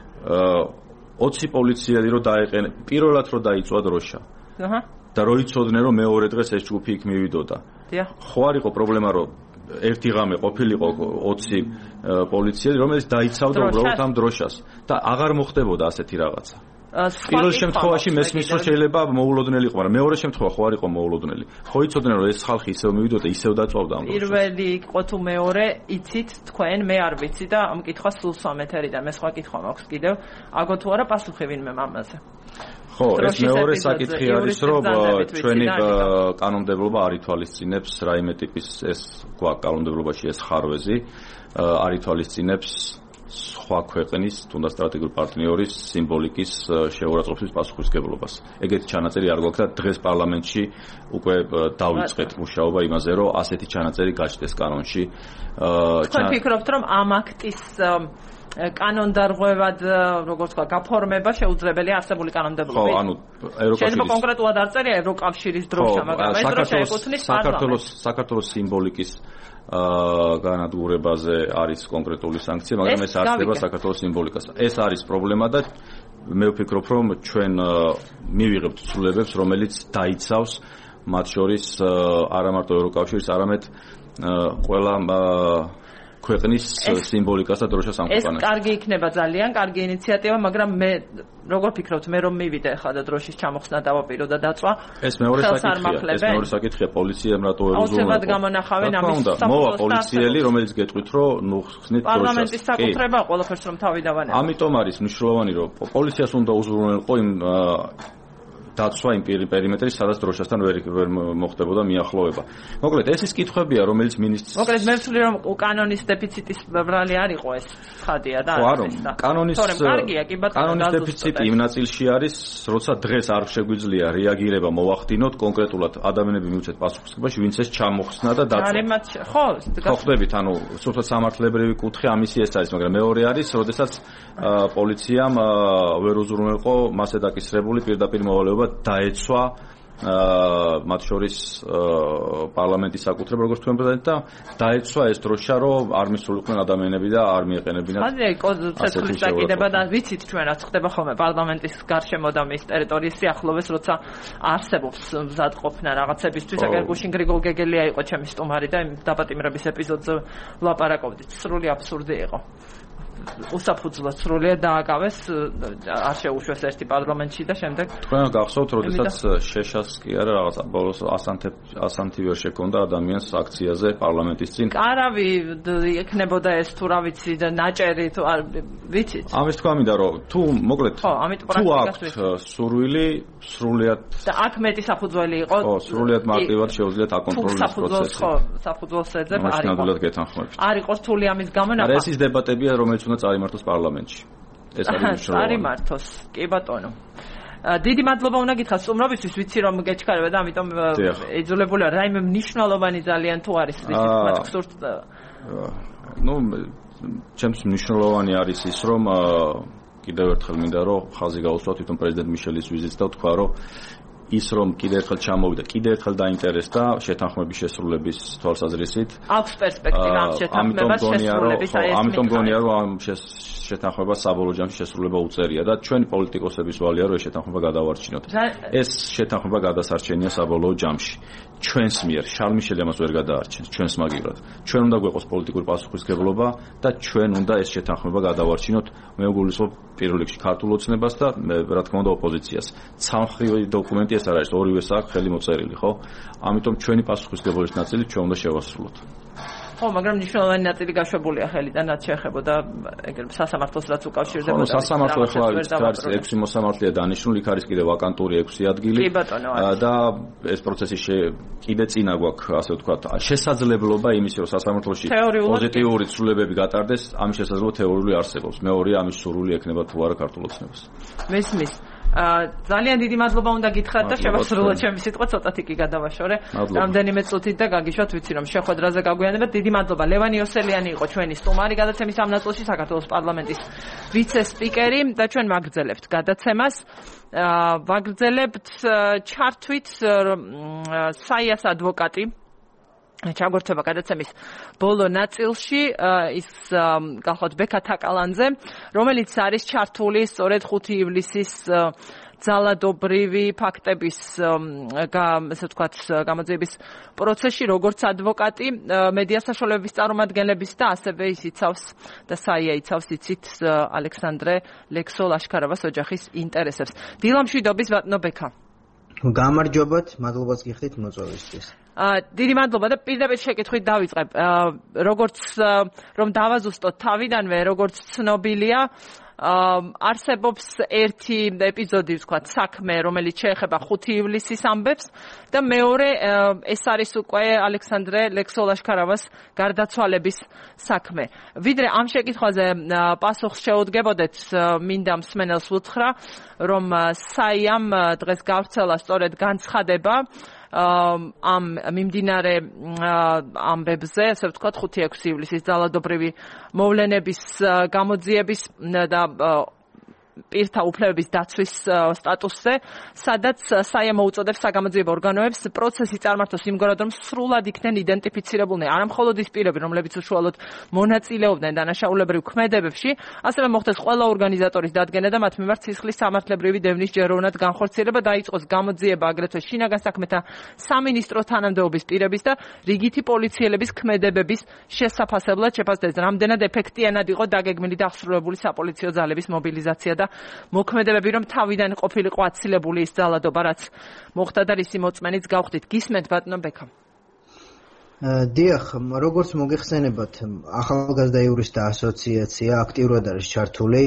20 პოლიციელი რო დაეყენა, პირველად რო დაიწვა დროშა. და რო იცოდნენ რომ მეორე დღეს ეს ჯგუფი იქ მივიდოდა. ხო არ იყო პრობლემა რომ ერთი ღამე ყოფილიყო 20 პოლიციელი რომელიც დაიცავდა უბრალოდ ამ დროშას და აღარ მოხდებოდა ასეთი რაღაცა. პირველ შემთხვევაში მესმის რომ შეიძლება მოულოდნელი იყო, მაგრამ მეორე შემთხვევა ხო არ იყო მოულოდნელი. ხო იცოდნენ რომ ეს ხალხი ისევ მივიდოდა, ისევ დაწვავდა ამ დროშას. პირველი იყო თუ მეორე, იცით თქვენ, მე არ ვიცი და ამ კითხვას სულ სვამეთერიდან მე სხვა კითხვა მაქვს კიდევ. აგო თუ არა პასუხი ვინმე ამაზე. ხო, ეს მეორე საკითხი არის, რომ ჩვენი კანონმდებლობა არ ითვალისწინებს რაიმე ტიპის ეს გვაქვს კანონმდებლობაში ეს ხარვეზი, არ ითვალისწინებს სხვა ქვეყნის, თუნდაც სტრატეგიული პარტნიორის სიმბოლიკის შეურაცხყოფის პასუხისმგებლობას. ეგეთი ჩანაწერი არ გვაქვს და დღეს პარლამენტში უკვე დავიწყეთ მუშაობა იმაზე, რომ ასეთი ჩანაწერი გაჩნდეს კანონში. თქვენ ფიქრობთ, რომ ამ აქტის კანონდარღვევად, როგორც თქვა, გაფორმება შეუძლებელია არსებული კანონმდებლობით. ხო, ანუ ევროკავშირის შეიძლება კონკრეტულად არ წერია ევროკავშირის დროშა, მაგრამ ეს დროშა ეკუთვნის პარლამენტს. საქართველოს სიმბოლიკის განადგურებაზე არის კონკრეტული სანქცია, მაგრამ ეს არსება საქართველოს სიმბოლიკას. ეს არის პრობლემა და მე ვფიქრობ, რომ ჩვენ მივიღებთ ცვლილებებს, რომელიც დაიცავს მათ შორის არა მარტო ევროკავშირის, არამედ ყველა ქვეყნის სიმბოლიკას და დროშას ამ ქვეყანაში. ეს კარგი იქნება, ძალიან კარგი ინიციატივა, მაგრამ მე როგორ ფიქრობთ, მე რომ მივიდე ახლა და დროშის ჩამოხსნა დავაპირო და დაწვა. ეს მეორე საკითხია, პოლიციამ რატო ვერ უზრუნველყო? აუცილებლად გამონახავენ ამის საფუძველს. მოვა პოლიციელი, რომელიც გეტყვით, რომ ნუ ხსნით დროშას. პარლამენტის საკუთრება ყველაფერს რომ თავი დავანებო. ამიტომ არის მნიშვნელოვანი, რომ პოლიციას უნდა უზრუნველყო იმ დაცვა იმ პერიმეტრის, სადაც დროშასთან ვერ მოხდებოდა მიახლოვება. მოკლედ, ეს ის კითხვებია, რომელიც მინისტრს. მოკლედ, მე ვთვლი, რომ კანონის დეფიციტის ბრალი არ იყო ეს ხადია და კანონის დეფიციტი იმ ნაწილში არის, როცა დღეს არ შეგვიძლია რეაგირება მოვახდინოთ კონკრეტულად ადამიანები მივუწეთ პასუხისმგებლობაში, ვინც ეს ჩამოხსნა და დაწვა. ხო, ხვდებით, ანუ სულთად სამართლებრივი კუთხე ამისი ეს არის, მაგრამ მეორე არის, როდესაც პოლიციამ ვერ უზრუნველყო მასზე დაკისრებული პირდაპირ მოვალეობა დაეცვა მათ შორის პარლამენტის საკუთრება, როგორც თქვენ ვთქვით და დაეცვა ეს დროშა, რომ არ მისულიყვნენ ადამიანები და არ მიეყენებინათ. ცეცხლის დაკიდება და ვიცით ჩვენ რაც ხდება ხოლმე პარლამენტის გარშემო და მის ტერიტორიის სიახლოვეს, როცა არსებობს მზადყოფნა რაღაცებისთვის, აგერ გუშინ გრიგოლ გეგელია იყო ჩემი სტუმარი და იმ დაპატიმრების ეპიზოდზე ვლაპარაკობდით. სრული აბსურდი იყო. უსაფუძვლოდ სრულიად დააკავეს, არ შეუშვეს ერთი პარლამენტში და შემდეგ თქვენ გახსოვთ, როდესაც შეშას კი არა რაღაცა ბოლოს ასანთი ვერ შექონდა ადამიანს აქციაზე პარლამენტის წინ. არავი იქნებოდა ეს თუ რა ვიცი და ნაჭერი თუ არ ვიცით. ამის თქვა მინდა რომ თუ მოკლედ თუ აქვთ სურვილი სრულიად და აქ მეტი საფუძველი იყო. ხო, სრულიად მარტივად შეუძლიათ აკონტროლოს პროცესი. ხო, საფუძველს ეძებ არ იყო. ნამდვილად გეთანხმებთ. არ იყო რთული ამის გამონახვა. ეს ის დებატებია, რომელიც უნდა წარიმართოს პარლამენტში. ეს არის მნიშვნელოვანი. წარიმართოს, კი ბატონო. დიდი მადლობა უნდა გითხრათ სტუმრობისთვის, ვიცი რომ გეჩქარება და ამიტომ ეძულებულია რაიმე მნიშვნელოვანი ძალიან თუ არის ვიცით მათ გსურთ. ნუ ჩემთვის მნიშვნელოვანი არის ის რომ კიდევ ერთხელ მინდა რომ ხაზი გაუსვათ თვითონ პრეზიდენტ მიშელის ვიზიტს და თქვა რომ ის რომ კიდევ ერთხელ ჩამოვიდა, კიდევ ერთხელ დაინტერესდა შეთანხმების შესრულების თვალსაზრისით. აქვს პერსპექტივა ამ შეთანხმებას შესრულების აი ეს. ამიტომ გონია რომ ამ შეთანხმებას საბოლოო ჯამში შესრულება უწერია და ჩვენი პოლიტიკოსების ვალია რომ ეს შეთანხმება გადავარჩინოთ. ეს შეთანხმება გადასარჩენია საბოლოო ჯამში. ჩვენს მიერ შარლ მიშელი ამას ვერ გადაარჩენს, ჩვენს მაგივრად. ჩვენ უნდა გვეყოს პოლიტიკური პასუხისმგებლობა და ჩვენ უნდა ეს შეთანხმება გადავარჩინოთ. მე ვგულისხმობ პირველ რიგში ქართულ ოცნებას და რა თქმა უნდა ოპოზიციას. ცალმხრივი დოკუმენტი ეს არ არის, ორივეს აქვს ხელი მოწერილი, ხო? ამიტომ ჩვენი პასუხისმგებლობის ნაწილი ჩვენ უნდა შევასრულოთ. ხო, მაგრამ მნიშვნელოვანი ნაწილი გაშვებულია ხელიდან, რაც შეეხებოდა ეგრეთ სასამართლოს რაც უკავშირდებოდა. სასამართლო ახლა არის 6 მოსამართლეა დანიშნული, იქ არის კიდევ ვაკანტური 6 ადგილი. და ეს პროცესი კიდე წინა გვაქვს, ასე ვთქვათ, შესაძლებლობა იმის, რომ სასამართლოში პოზიტიური ცვლილებები გატარდეს, ამის შესაძლებლობა თეორიული არსებობს. მეორეა ამის სურვილი ექნება თუ არა ქართულ ოცნებას. მესმის. ძალიან დიდი მადლობა უნდა გითხრათ და შევასრულოთ ჩემი სიტყვა ცოტათი კი გადავაშორე. რამდენიმე წუთით და გაგიშვათ, ვიცი რომ შეხვედრაზე გაგვიანებათ. დიდი მადლობა. ლევანი ოსელიანი იყო ჩვენი სტუმარი გადაცემის ამ ნაწილში, საქართველოს პარლამენტის ვიცე-სპიკერი და ჩვენ ვაგრძელებთ გადაცემას. ვაგრძელებთ ჩართვით საიას ადვოკატი ჩაგორცება გადაცემის ბოლო ნაწილში ის გახლავთ ბექა თაკალანძე, რომელიც არის ჩართული სწორედ 5 ივლისის ძალადობრივი ფაქტების ესე ვთქვათ გამოძიების პროცესში როგორც ადვოკატი მედია საშუალებების წარმომადგენლების და ასევე ის იცავს და საია იცავს იცით ალექსანდრე ლექსო ლაშქაროვას ოჯახის ინტერესებს. დილამშვიდობის ბატონო ბექა. გამარჯობათ, მადლობას გიხდით მოწვევისთვის. დიდი მადლობა და პირდაპირ შეკითხვით დავიწყებ. როგორც რომ დავაზუსტოთ თავიდანვე, როგორც ცნობილია, არსებობს ერთი ეპიზოდი, ვთქვათ, საქმე, რომელიც შეეხება 5 ივლისის ამბებს და მეორე ეს არის უკვე ალექსანდრე ლექსო ლაშქარავას გარდაცვალების საქმე. ვიდრე ამ შეკითხვაზე პასუხს შეუდგებოდეთ, მინდა მსმენელს ვუთხრა, რომ საიამ დღეს გავრცელა სწორედ განცხადება ამ მიმდინარე ამბებზე, ასე ვთქვათ, 5-6 ივლისის ძალადობრივი მოვლენების გამოძიების და პირთა უფლებების დაცვის სტატუსზე, სადაც საია მოუწოდებს საგამოძიებო ორგანოებს პროცესი წარმართოს იმგვარად, რომ სრულად იქნენ იდენტიფიცირებულნი არა მხოლოდ ის პირები, რომლებიც უშუალოდ მონაწილეობდნენ დანაშაულებრივ ქმედებებში, ასევე მოხდეს ყველა ორგანიზატორის დადგენა და მათ მიმართ სისხლის სამართლებრივი დევნის ჯეროვნად განხორციელება, დაიწყოს გამოძიება აგრეთვე შინაგან საქმეთა სამინისტრო თანამდებობის პირების და რიგითი პოლიციელების ქმედებების შესაფასებლად შეფასდეს, რამდენად ეფექტიანად იყო დაგეგმილი და აღსრულებული საპოლიციო ძალების მობილიზაცია და მოქმედებები, რომ თავიდან ყოფილიყო აცილებული ის ძალადობა, რაც მოხდა და რისი მოწმენიც გავხდით. გისმენთ ბატონო ბექა. დიახ, როგორც მოგეხსენებათ, ახალგაზრდა იურისტთა ასოციაცია აქტიურად არის ჩართული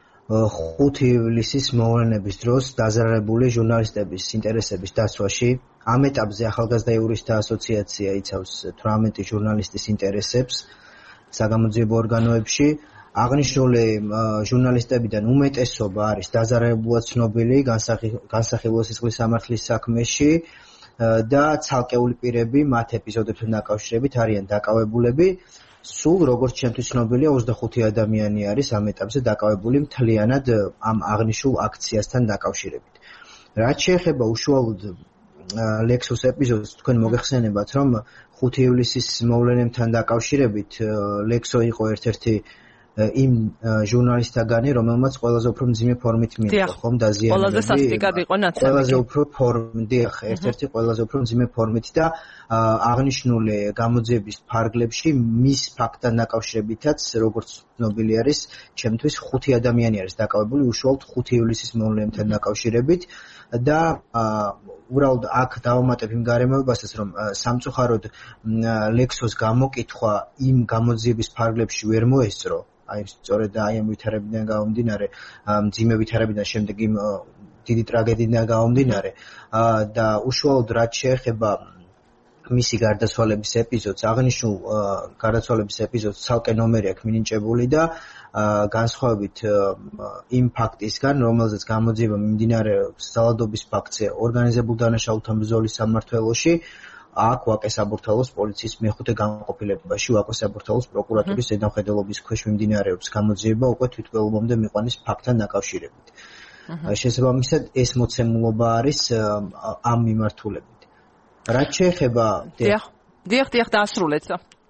5 ივლისის მოვლენების დროს დაზარალებული ჟურნალისტების ინტერესების დაცვაში. ამ ეტაპზე ახალგაზრდა იურისტთა ასოციაცია იცავს 18 ჟურნალისტის ინტერესებს საგამოძიებო ორგანოებში. აღნიშნული ჟურნალისტებიდან უმეტესობა არის დაზარალებულად ცნობილი განსახილველ სისხლის სამართლის საქმეში და ცალკეული პირები მათ ეპიზოდებთან დაკავშირებით არიან დაკავებულები. სულ როგორც ჩემთვის ცნობილია 25 ადამიანი არის ამ ეტაპზე დაკავებული მთლიანად ამ აღნიშნულ აქციასთან დაკავშირებით. რაც შეეხება უშუალოდ ლექსოს ეპიზოდს, თქვენ მოგეხსენებათ, რომ 5 ივლისის მოვლენებთან დაკავშირებით ლექსო იყო ერთ-ერთი იმ ჟურნალისტთაგანი, რომელმაც ყველაზე უფრო მძიმე ფორმით მიიღო, ხომ დაზიანებები. ყველაზე სასტიკად იყო ნაცნობი. ყველაზე უფრო დიახ, ერთ-ერთი ყველაზე უფრო მძიმე ფორმით და აღნიშნული გამოძიების ფარგლებში მის ფაქტთან დაკავშირებითაც, როგორც ცნობილი არის, ჩემთვის 5 ადამიანი არის დაკავებული უშუალოდ 5 ივლისის მოვლენებთან დაკავშირებით და უბრალოდ აქ დავამატებ იმ გარემოებასაც, რომ სამწუხაროდ ლექსოს გამოკითხვა იმ გამოძიების ფარგლებში ვერ მოესწრო. აი სწორედ აი ამ ვითარებიდან გამომდინარე, მძიმე ვითარებიდან შემდეგ იმ დიდი ტრაგედიიდან გამომდინარე და უშუალოდ რაც შეეხება მისი გარდაცვალების ეპიზოდს, აღნიშნულ გარდაცვალების ეპიზოდს ცალკე ნომერი აქვს მინიჭებული და განსხვავებით იმ ფაქტისგან, რომელზეც გამოძიება მიმდინარეობს ძალადობის ფაქტზე ორგანიზებულ დანაშაულთა ბრძოლის სამმართველოში, აქ ვაკესაბურთალოს პოლიციის მეხუთე განყოფილებაში ვაკესაბურთალოს პროკურატურის ზედამხედველობის ქვეშ მიმდინარეობს გამოძიება უკვე თვითმკვლელობამდე მიყვანის ფაქტთან დაკავშირებით. შესაბამისად ეს მოცემულობა არის ამ მიმართულებით. რაც შეეხება დიახ დაასრულეთ.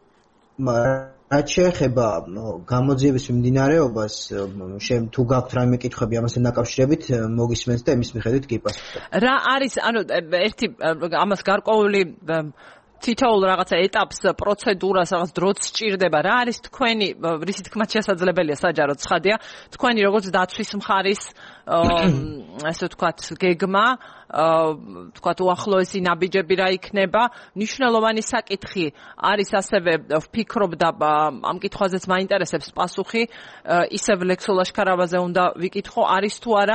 რაც შეეხება გამოძიების მიმდინარეობას, თუ გაქვთ რაიმე კითხვები ამასთან დაკავშირებით, მოგისმენთ და იმის მიხედვით კი პასუხობ. რა არის, ერთი ამას გარკვეული თითოეულ რაღაცა ეტაპს, პროცედურას, რაღაც დროც სჭირდება. რა არის თქვენი, რისი თქმაც შესაძლებელია საჯაროდ ცხადია, თქვენი როგორც დაცვის მხარის, ასე ვთქვათ, გეგმა, ვთქვათ, უახლოესი ნაბიჯები რა იქნება. მნიშვნელოვანი საკითხი არის ასევე ვფიქრობ და ამ კითხვაზეც მაინტერესებს პასუხი, ისევ ლექსო ლაშქარავაზე უნდა ვიკითხო, არის თუ არა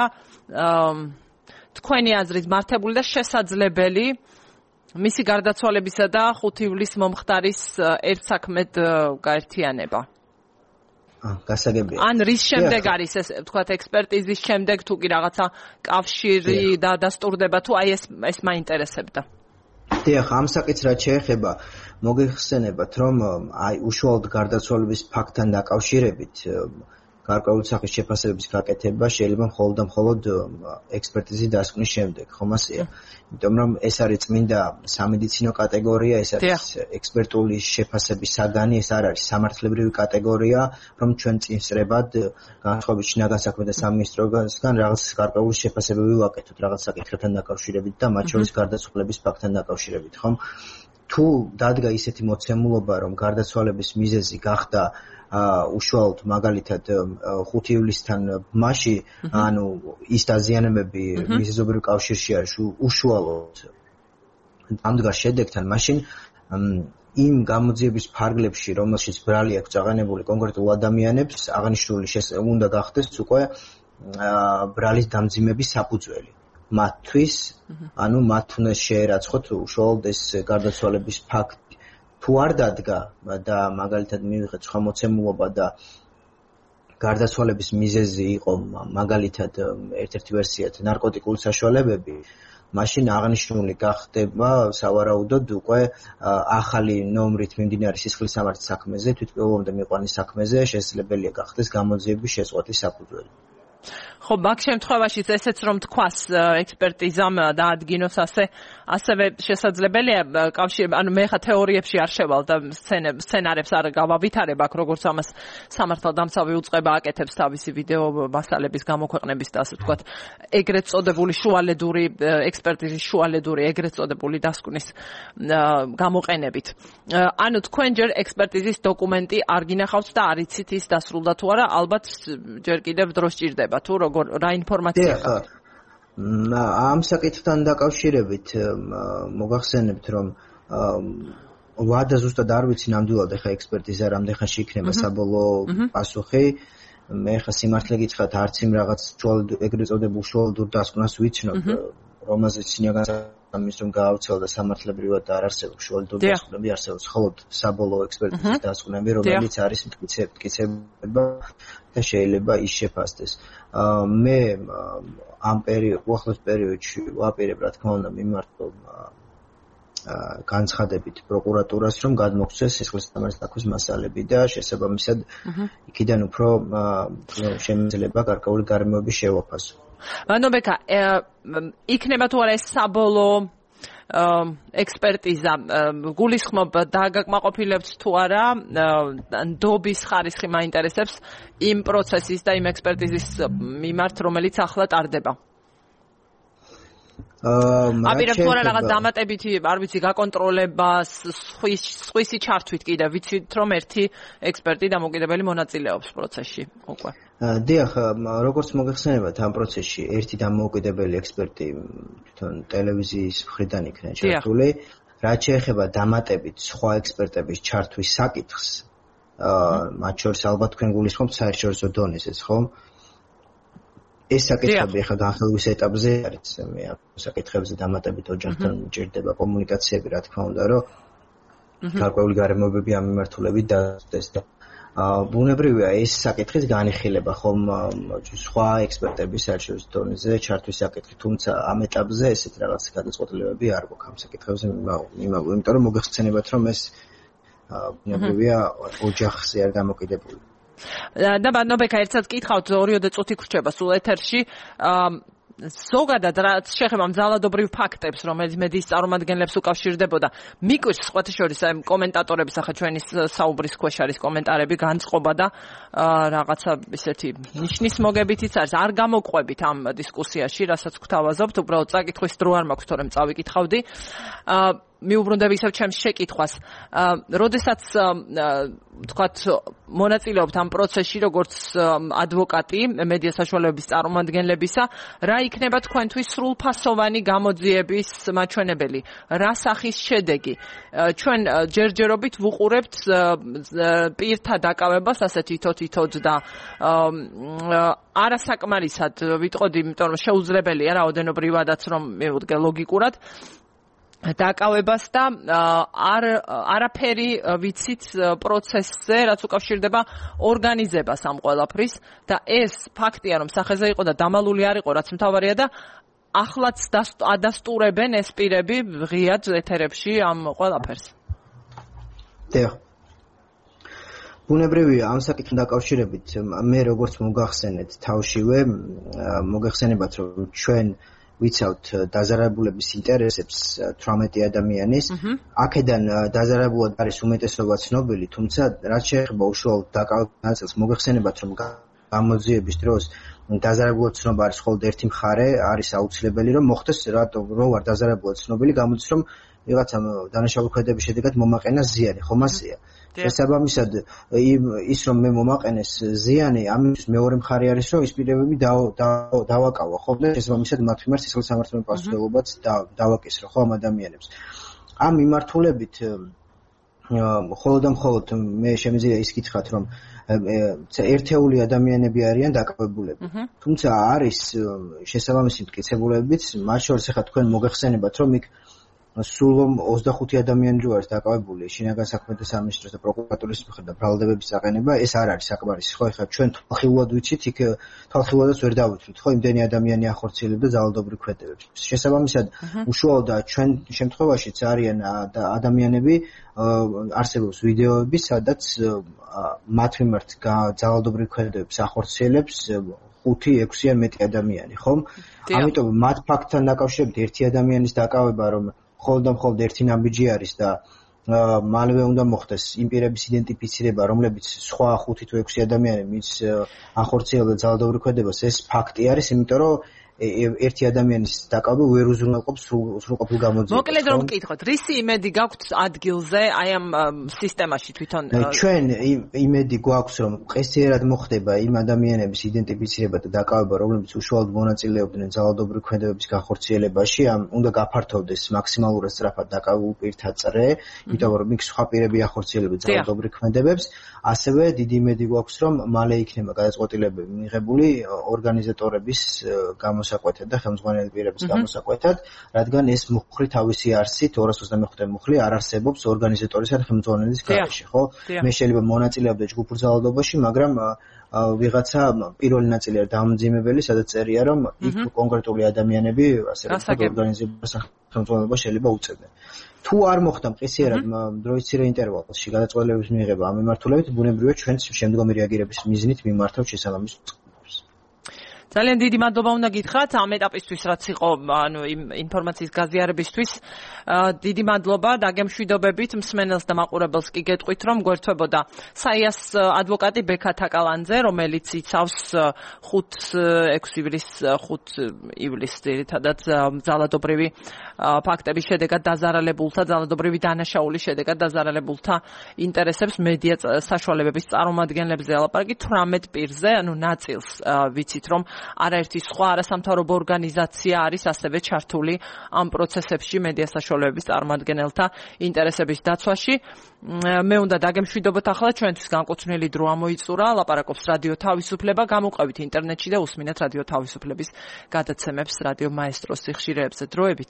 თქვენი აზრით მართებული და შესაძლებელი მისი გარდაცვალებისა და 5 ივლისის მომხდარის ერთსაქმედ გაერთიანება. გასაგებია. ან რის შემდეგ არის ეს, ვთქვათ, ექსპერტიზის შემდეგ თუ კი რაღაცა კავშირი და დასტურდება, თუ აი ეს მაინტერესებდა. დიახ, ამ საკითხს რაც შეეხება, მოგეხსენებათ, რომ აი უშუალოდ გარდაცვალების ფაქტთან დაკავშირებით გარკვეული სახის შეფასებების გაკეთება შეიძლება მხოლოდ ექსპერტიზის დასკვნის შემდეგ, ხომ ასეა? იმიტომ რომ ეს არის წმინდა სამედიცინო კატეგორია, ეს არის ექსპერტული შეფასების საგანი, ეს არ არის სამართლებრივი კატეგორია, რომ ჩვენ წინსწრებად განსხვავებით შინაგან საქმეთა სამინისტროსგან რაღაც გარკვეული შეფასებები ვაკეთოთ რაღაც საკითხებთან დაკავშირებით და მათ შორის გარდაცვალების ფაქტთან დაკავშირებით, ხომ? თუ დადგა ისეთი მოცემულობა, რომ გარდაცვალების მიზეზი გახდა უშუალოდ მაგალითად 5 ივლისთან მასში, ანუ ის დაზიანებები მიზეზობრივ კავშირში არის უშუალოდ ამდღარ შედეგთან, მაშინ იმ გამოძიების ფარგლებში, რომელშიც ბრალი აქვს წაყენებული კონკრეტულ ადამიანებს, აღნიშნული უნდა გახდეს უკვე ბრალის დამძიმების საფუძველი. მათთვის, ანუ მათ უნდა შეერაცხოთ უშუალოდ ეს გარდაცვალების ფაქტი. თუ არ დადგა და მაგალითად მივიღეთ სხვა მოცემულობა და გარდაცვალების მიზეზი იყო მაგალითად ერთ-ერთი ვერსიად ნარკოტიკული საშუალებები, მაშინ აღნიშნული გახდება სავარაუდოდ უკვე ახალი ნომრით მიმდინარე სისხლის სამართლის საქმეზე, თვითმკვლელობამდე მიყვანის საქმეზე შესაძლებელია გახდეს გამოძიების შეწყვეტის საფუძველი. ხო, მაგ შემთხვევაში ესეც რომ თქვას ექსპერტიზამ დაადგინოს ასევე შესაძლებელია კავშირი, ანუ მე ხა თეორიებში არ შევალ და სცენარებს არ გავავითარებ აქ, როგორც ამას სამართალდამცავი უწყება აკეთებს თავისი ვიდეო მასალების გამოქვეყნების და ასე ვთქვათ, ეგრეთ წოდებული შუალედური ექსპერტიზის შუალედური ეგრეთ წოდებული დასკვნის გამოყენებით. ანუ თქვენ ჯერ ექსპერტიზის დოკუმენტი არ გინახავთ და არ იცით ის დასრულდა თუ არა, ალბათ ჯერ კიდევ დრო სჭირდება თუ რა ინფორმაცია გაქვთ? ამ საკითხთან დაკავშირებით მოგახსენებთ, რომ ვადა ზუსტად არ ვიცი ნამდვილად ეხა ექსპერტიზა რამდენ ხანში იქნება საბოლოო პასუხი. მე ხა სიმართლე გითხრათ, არც იმ რაღაც ეგრეთ წოდებულ შუალედურ დასკვნას ვიცნობ, რომელზეც შინაგან სამინისტრო გაავრცელდა სამართლებრივად არ არსებობს შუალედური დასკვნები, არსებობს მხოლოდ საბოლოო ექსპერტიზის დასკვნები, რომელიც არის მტკიცება და შეიძლება ის შეფასდეს. მე ამ უახლოეს პერიოდში ვაპირებ, რა თქმა უნდა, მიმართო განცხადებით პროკურატურას, რომ გადმოგცეს სისხლის სამართლის დაკვის მასალები და შესაბამისად იქიდან უფრო შემიძლია გარკვეული გარემოები შევაფასო. მანობეკა, იქნება თუ არა ეს საბოლოო ექსპერტიზა, გულისხმობ დაგაკმაყოფილებთ თუ არა ნდობის ხარისხი მაინტერესებს იმ პროცესის და იმ ექსპერტიზის მიმართ, რომელიც ახლა ტარდება. აპირებ თუ არა რაღაც დამატებითი, არ ვიცი, გაკონტროლებას, სხვისი ჩართვით კიდევ ვიცით, რომ ერთი ექსპერტი დამოუკიდებელი მონაწილეობს პროცესში უკვე. დიახ, როგორც მოგეხსენებათ, ამ პროცესში ერთი დამოუკიდებელი ექსპერტი თვითონ ტელევიზიის მხრიდან იქნა ჩართული. რაც შეეხება დამატებით სხვა ექსპერტების ჩართვის საკითხს, მათ შორის ალბათ თქვენ გულისხმობთ საერთაშორისო დონეზეც, ხო? ეს საკითხები ახლა განხილვის ეტაპზე არის. მე ამ საკითხებზე დამატებით ოჯახთან მჭირდება კომუნიკაციები, რა თქმა უნდა, რომ გარკვეული გარემოებები ამ მიმართულებით დაწესდეს და ბუნებრივია ეს საკითხის განიხილება ხომ სხვა ექსპერტების საერთაშორისო დონეზე ჩართვის საკითხი, თუმცა ამ ეტაპზე ესეთ რაღაც გადაწყვეტილებები არ გვაქვს ამ საკითხებზე იმავე, იმიტომ რომ მოგეხსენებათ რომ ეს ბუნებრივია ოჯახზე არ დამოკიდებული. და ბანობეკა ერთად კითხავთ 2 წუთი გრჩება სულ ეთერში ზოგადად რაც შეეხება ძალადობრივ ფაქტებს, რომელიც მედიის წარმომადგენლებს უკავშირდებოდა, მიკვირს სხვათა შორის აი კომენტატორების ახლა ჩვენი საუბრის ქვეშ არის კომენტარები, განწყობა და რაღაცა ისეთი ნიშნის მოგებითიც არის. არ გამოყვებით ამ დისკუსიაში, რასაც გვთავაზობთ, უბრალოდ წაკითხვის დრო არ მაქვს, თორემ წავიკითხავდი. მიუბრუნდები ისევ ჩემს შეკითხვას. როდესაც თქვათ მონაწილეობთ ამ პროცესში როგორც ადვოკატი მედია საშუალებების წარმომადგენლებისა, რა იქნება თქვენთვის სრულფასოვანი გამოძიების მაჩვენებელი? რა სახის შედეგი? ჩვენ ჯერჯერობით ვუყურებთ პირთა დაკავებას ასეთ თითო-თითოდ და არასაკმარისად ვიტყოდი, იმიტომ რომ შეუძლებელია რაოდენობრივადაც რომ მივუდგე ლოგიკურად დაკავებას და არაფერი ვიცით პროცესზე, რაც უკავშირდება ორგანიზებას ამ ყველაფრის და ეს ფაქტია, რომ სახეზე იყო და დამალული არ იყო, რაც მთავარია და ახლაც ადასტურებენ ეს პირები ღიად ეთერებში ამ ყველაფერს. დიახ. ბუნებრივია ამ საკითხთან დაკავშირებით მე როგორც მოგახსენეთ თავშივე მოგეხსენებათ რომ ჩვენ ვიცავთ დაზარალებულების ინტერესებს 18 ადამიანის. აქედან დაზარალებულად არის უმეტესობა ცნობილი, თუმცა რაც შეეხება უშუალოდ დაკავებულ ნაწილს, მოგეხსენებათ რომ გამოძიების დროს დაზარალებულად ცნობა არის მხოლოდ ერთი მხარე, არის აუცილებელი რომ მოხდეს რატომ ვარ დაზარალებულად ცნობილი, გამოდის რომ ვიღაცა დანაშაული ქმედების შედეგად მომაყენა ზიანი, ხომ ასეა? შესაბამისად ის რომ მე მომაყენეს ზიანი, ამის მეორე მხარე არის რომ ის პირებები დავაკავა, ხო და შესაბამისად მათ მიმართ სისხლის სამართლებრივ პასუხისმგებლობაც დავაკისრო ხო ამ ადამიანებს. ამ მიმართულებით მხოლოდ და მხოლოდ მე შემიძლია ის კითხათ რომ ერთეული ადამიანები არიან დაკავებულები. თუმცა არის შესაბამისი მტკიცებულებებიც, მათ შორის ახლა თქვენ მოგეხსენებათ რომ იქ სულ 25 ადამიანი რო არის დაკავებული შინაგან საქმეთა სამინისტროს და პროკურატურის მიხედვით ბრალდებების აყენება, ეს არ არის საკმარისი, ხო? ეხლა ჩვენ თვალხილულად ვიცით, იქ თვალხილადაც ვერ დავითვლით, ხო? იმდენი ადამიანი ახორციელებდა ძალადობრივ ქმედებებს. შესაბამისად, უშუალოდ ჩვენ შემთხვევაშიც არიან ადამიანები, არსებობს ვიდეოები, სადაც მათ მიმართ ძალადობრივ ქმედებებს ახორციელებს 5-6 ან მეტი ადამიანი, ხომ? ამიტომ მათ ფაქტთან დაკავშირებით ერთი ადამიანის დაკავება, რომ მხოლოდ ერთი ნაბიჯი არის და მალევე უნდა მოხდეს იმ პირების იდენტიფიცირება, რომლებიც სხვა 5-6 ადამიანი მის ახორციელებდა ძალადობრივ ქმედებას, ეს ფაქტი არის, იმიტომ რომ ერთი ადამიანის დაკავება ვერ უზრუნველყოფს სრულყოფილ გამოძიებას. მოკლედ რომ ვკითხოთ, რისი იმედი გაქვთ ადგილზე აი ამ სისტემაში თვითონ? ჩვენ იმედი გვაქვს, რომ ყესიერად მოხდება იმ ადამიანების იდენტიფიცირება და დაკავება, რომლებიც უშუალოდ მონაწილეობდნენ ძალადობრივ ქმედებების განხორციელებაში, უნდა გაფართოვდეს მაქსიმალურად სწრაფად დაკავებულ პირთა წრე, იმიტომ რომ იქ სხვა პირები ახორციელებენ ძალადობრივ ქმედებებს, ასევე დიდი იმედი გვაქვს, რომ მალე იქნება გადაწყვეტილებები მიღებული ორგანიზატორების გამოსაკვეთად და ხელმძღვანელი პირების გამოსაკვეთად, რადგან ეს მუხლი თავისი არსით 225 მუხლი არ არსებობს ორგანიზატორის ან ხელმძღვანელის გარეშე, ხო? მე შეიძლება მონაწილეობდე ჯგუფურ ძალადობაში, მაგრამ ვიღაცა პირველი ნაწილი არის დამძიმებელი, სადაც წერია, რომ იქ კონკრეტული ადამიანები ასე რომ ორგანიზებას ხელმძღვანელობა შეიძლება უწევდნენ. თუ არ მოხდა მყისიერად დროის მცირე ინტერვალში გადაწყვეტილებების მიღება ამ მიმართულებით, ბუნებრივია ჩვენც შემდგომი რეაგირების მიზნით მიმართავთ შესაბამის ძალიან დიდი მადლობა უნდა გითხრათ ამ ეტაპისთვის, რაც იყო ანუ იმ ინფორმაციის გაზიარებისთვის. დიდი მადლობა დაგემშვიდობებით მსმენელს და მაყურებელს კი გეტყვით, რომ გვერდთვებოდა საიას ადვოკატი ბექა თაკალანძე, რომელიც იცავს 5 ივლისს ძირითადად ძალადობრივი ფაქტების შედეგად დაზარალებულთა, ძალადობრივი დანაშაულის შედეგად დაზარალებულთა ინტერესებს მედია საშუალებების წარმომადგენლებზე ელაპარაკი 18 პირზე, ანუ ნაწილს ვიცით, რომ არაერთი სხვა არასამთავრობო ორგანიზაცია არის ასევე ჩართული ამ პროცესებში მედია საშუალებების წარმომადგენელთა ინტერესების დაცვაში. მე უნდა დაგემშვიდობოთ ახლა ჩვენთვის განკუთვნილი დრო ამოიწურა, ლაპარაკობს რადიო თავისუფლება, გამოყვებით ინტერნეტში და უსმინეთ რადიო თავისუფლების გადაცემებს რადიო მაესტროს სიხშირეებზე. დროებით.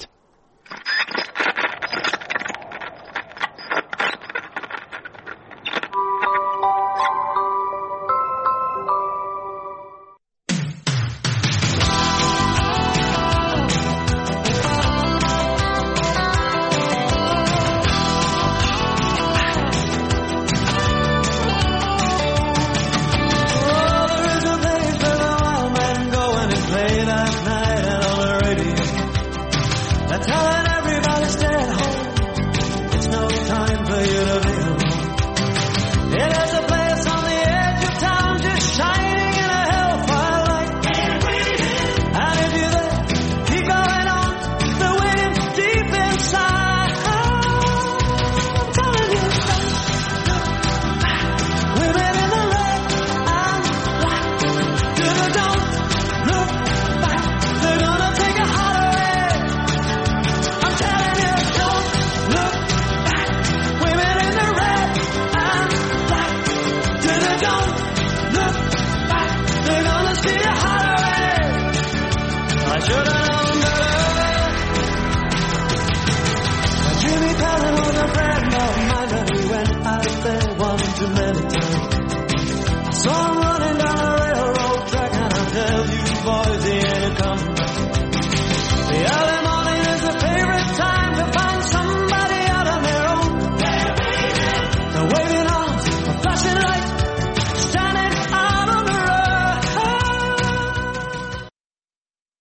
come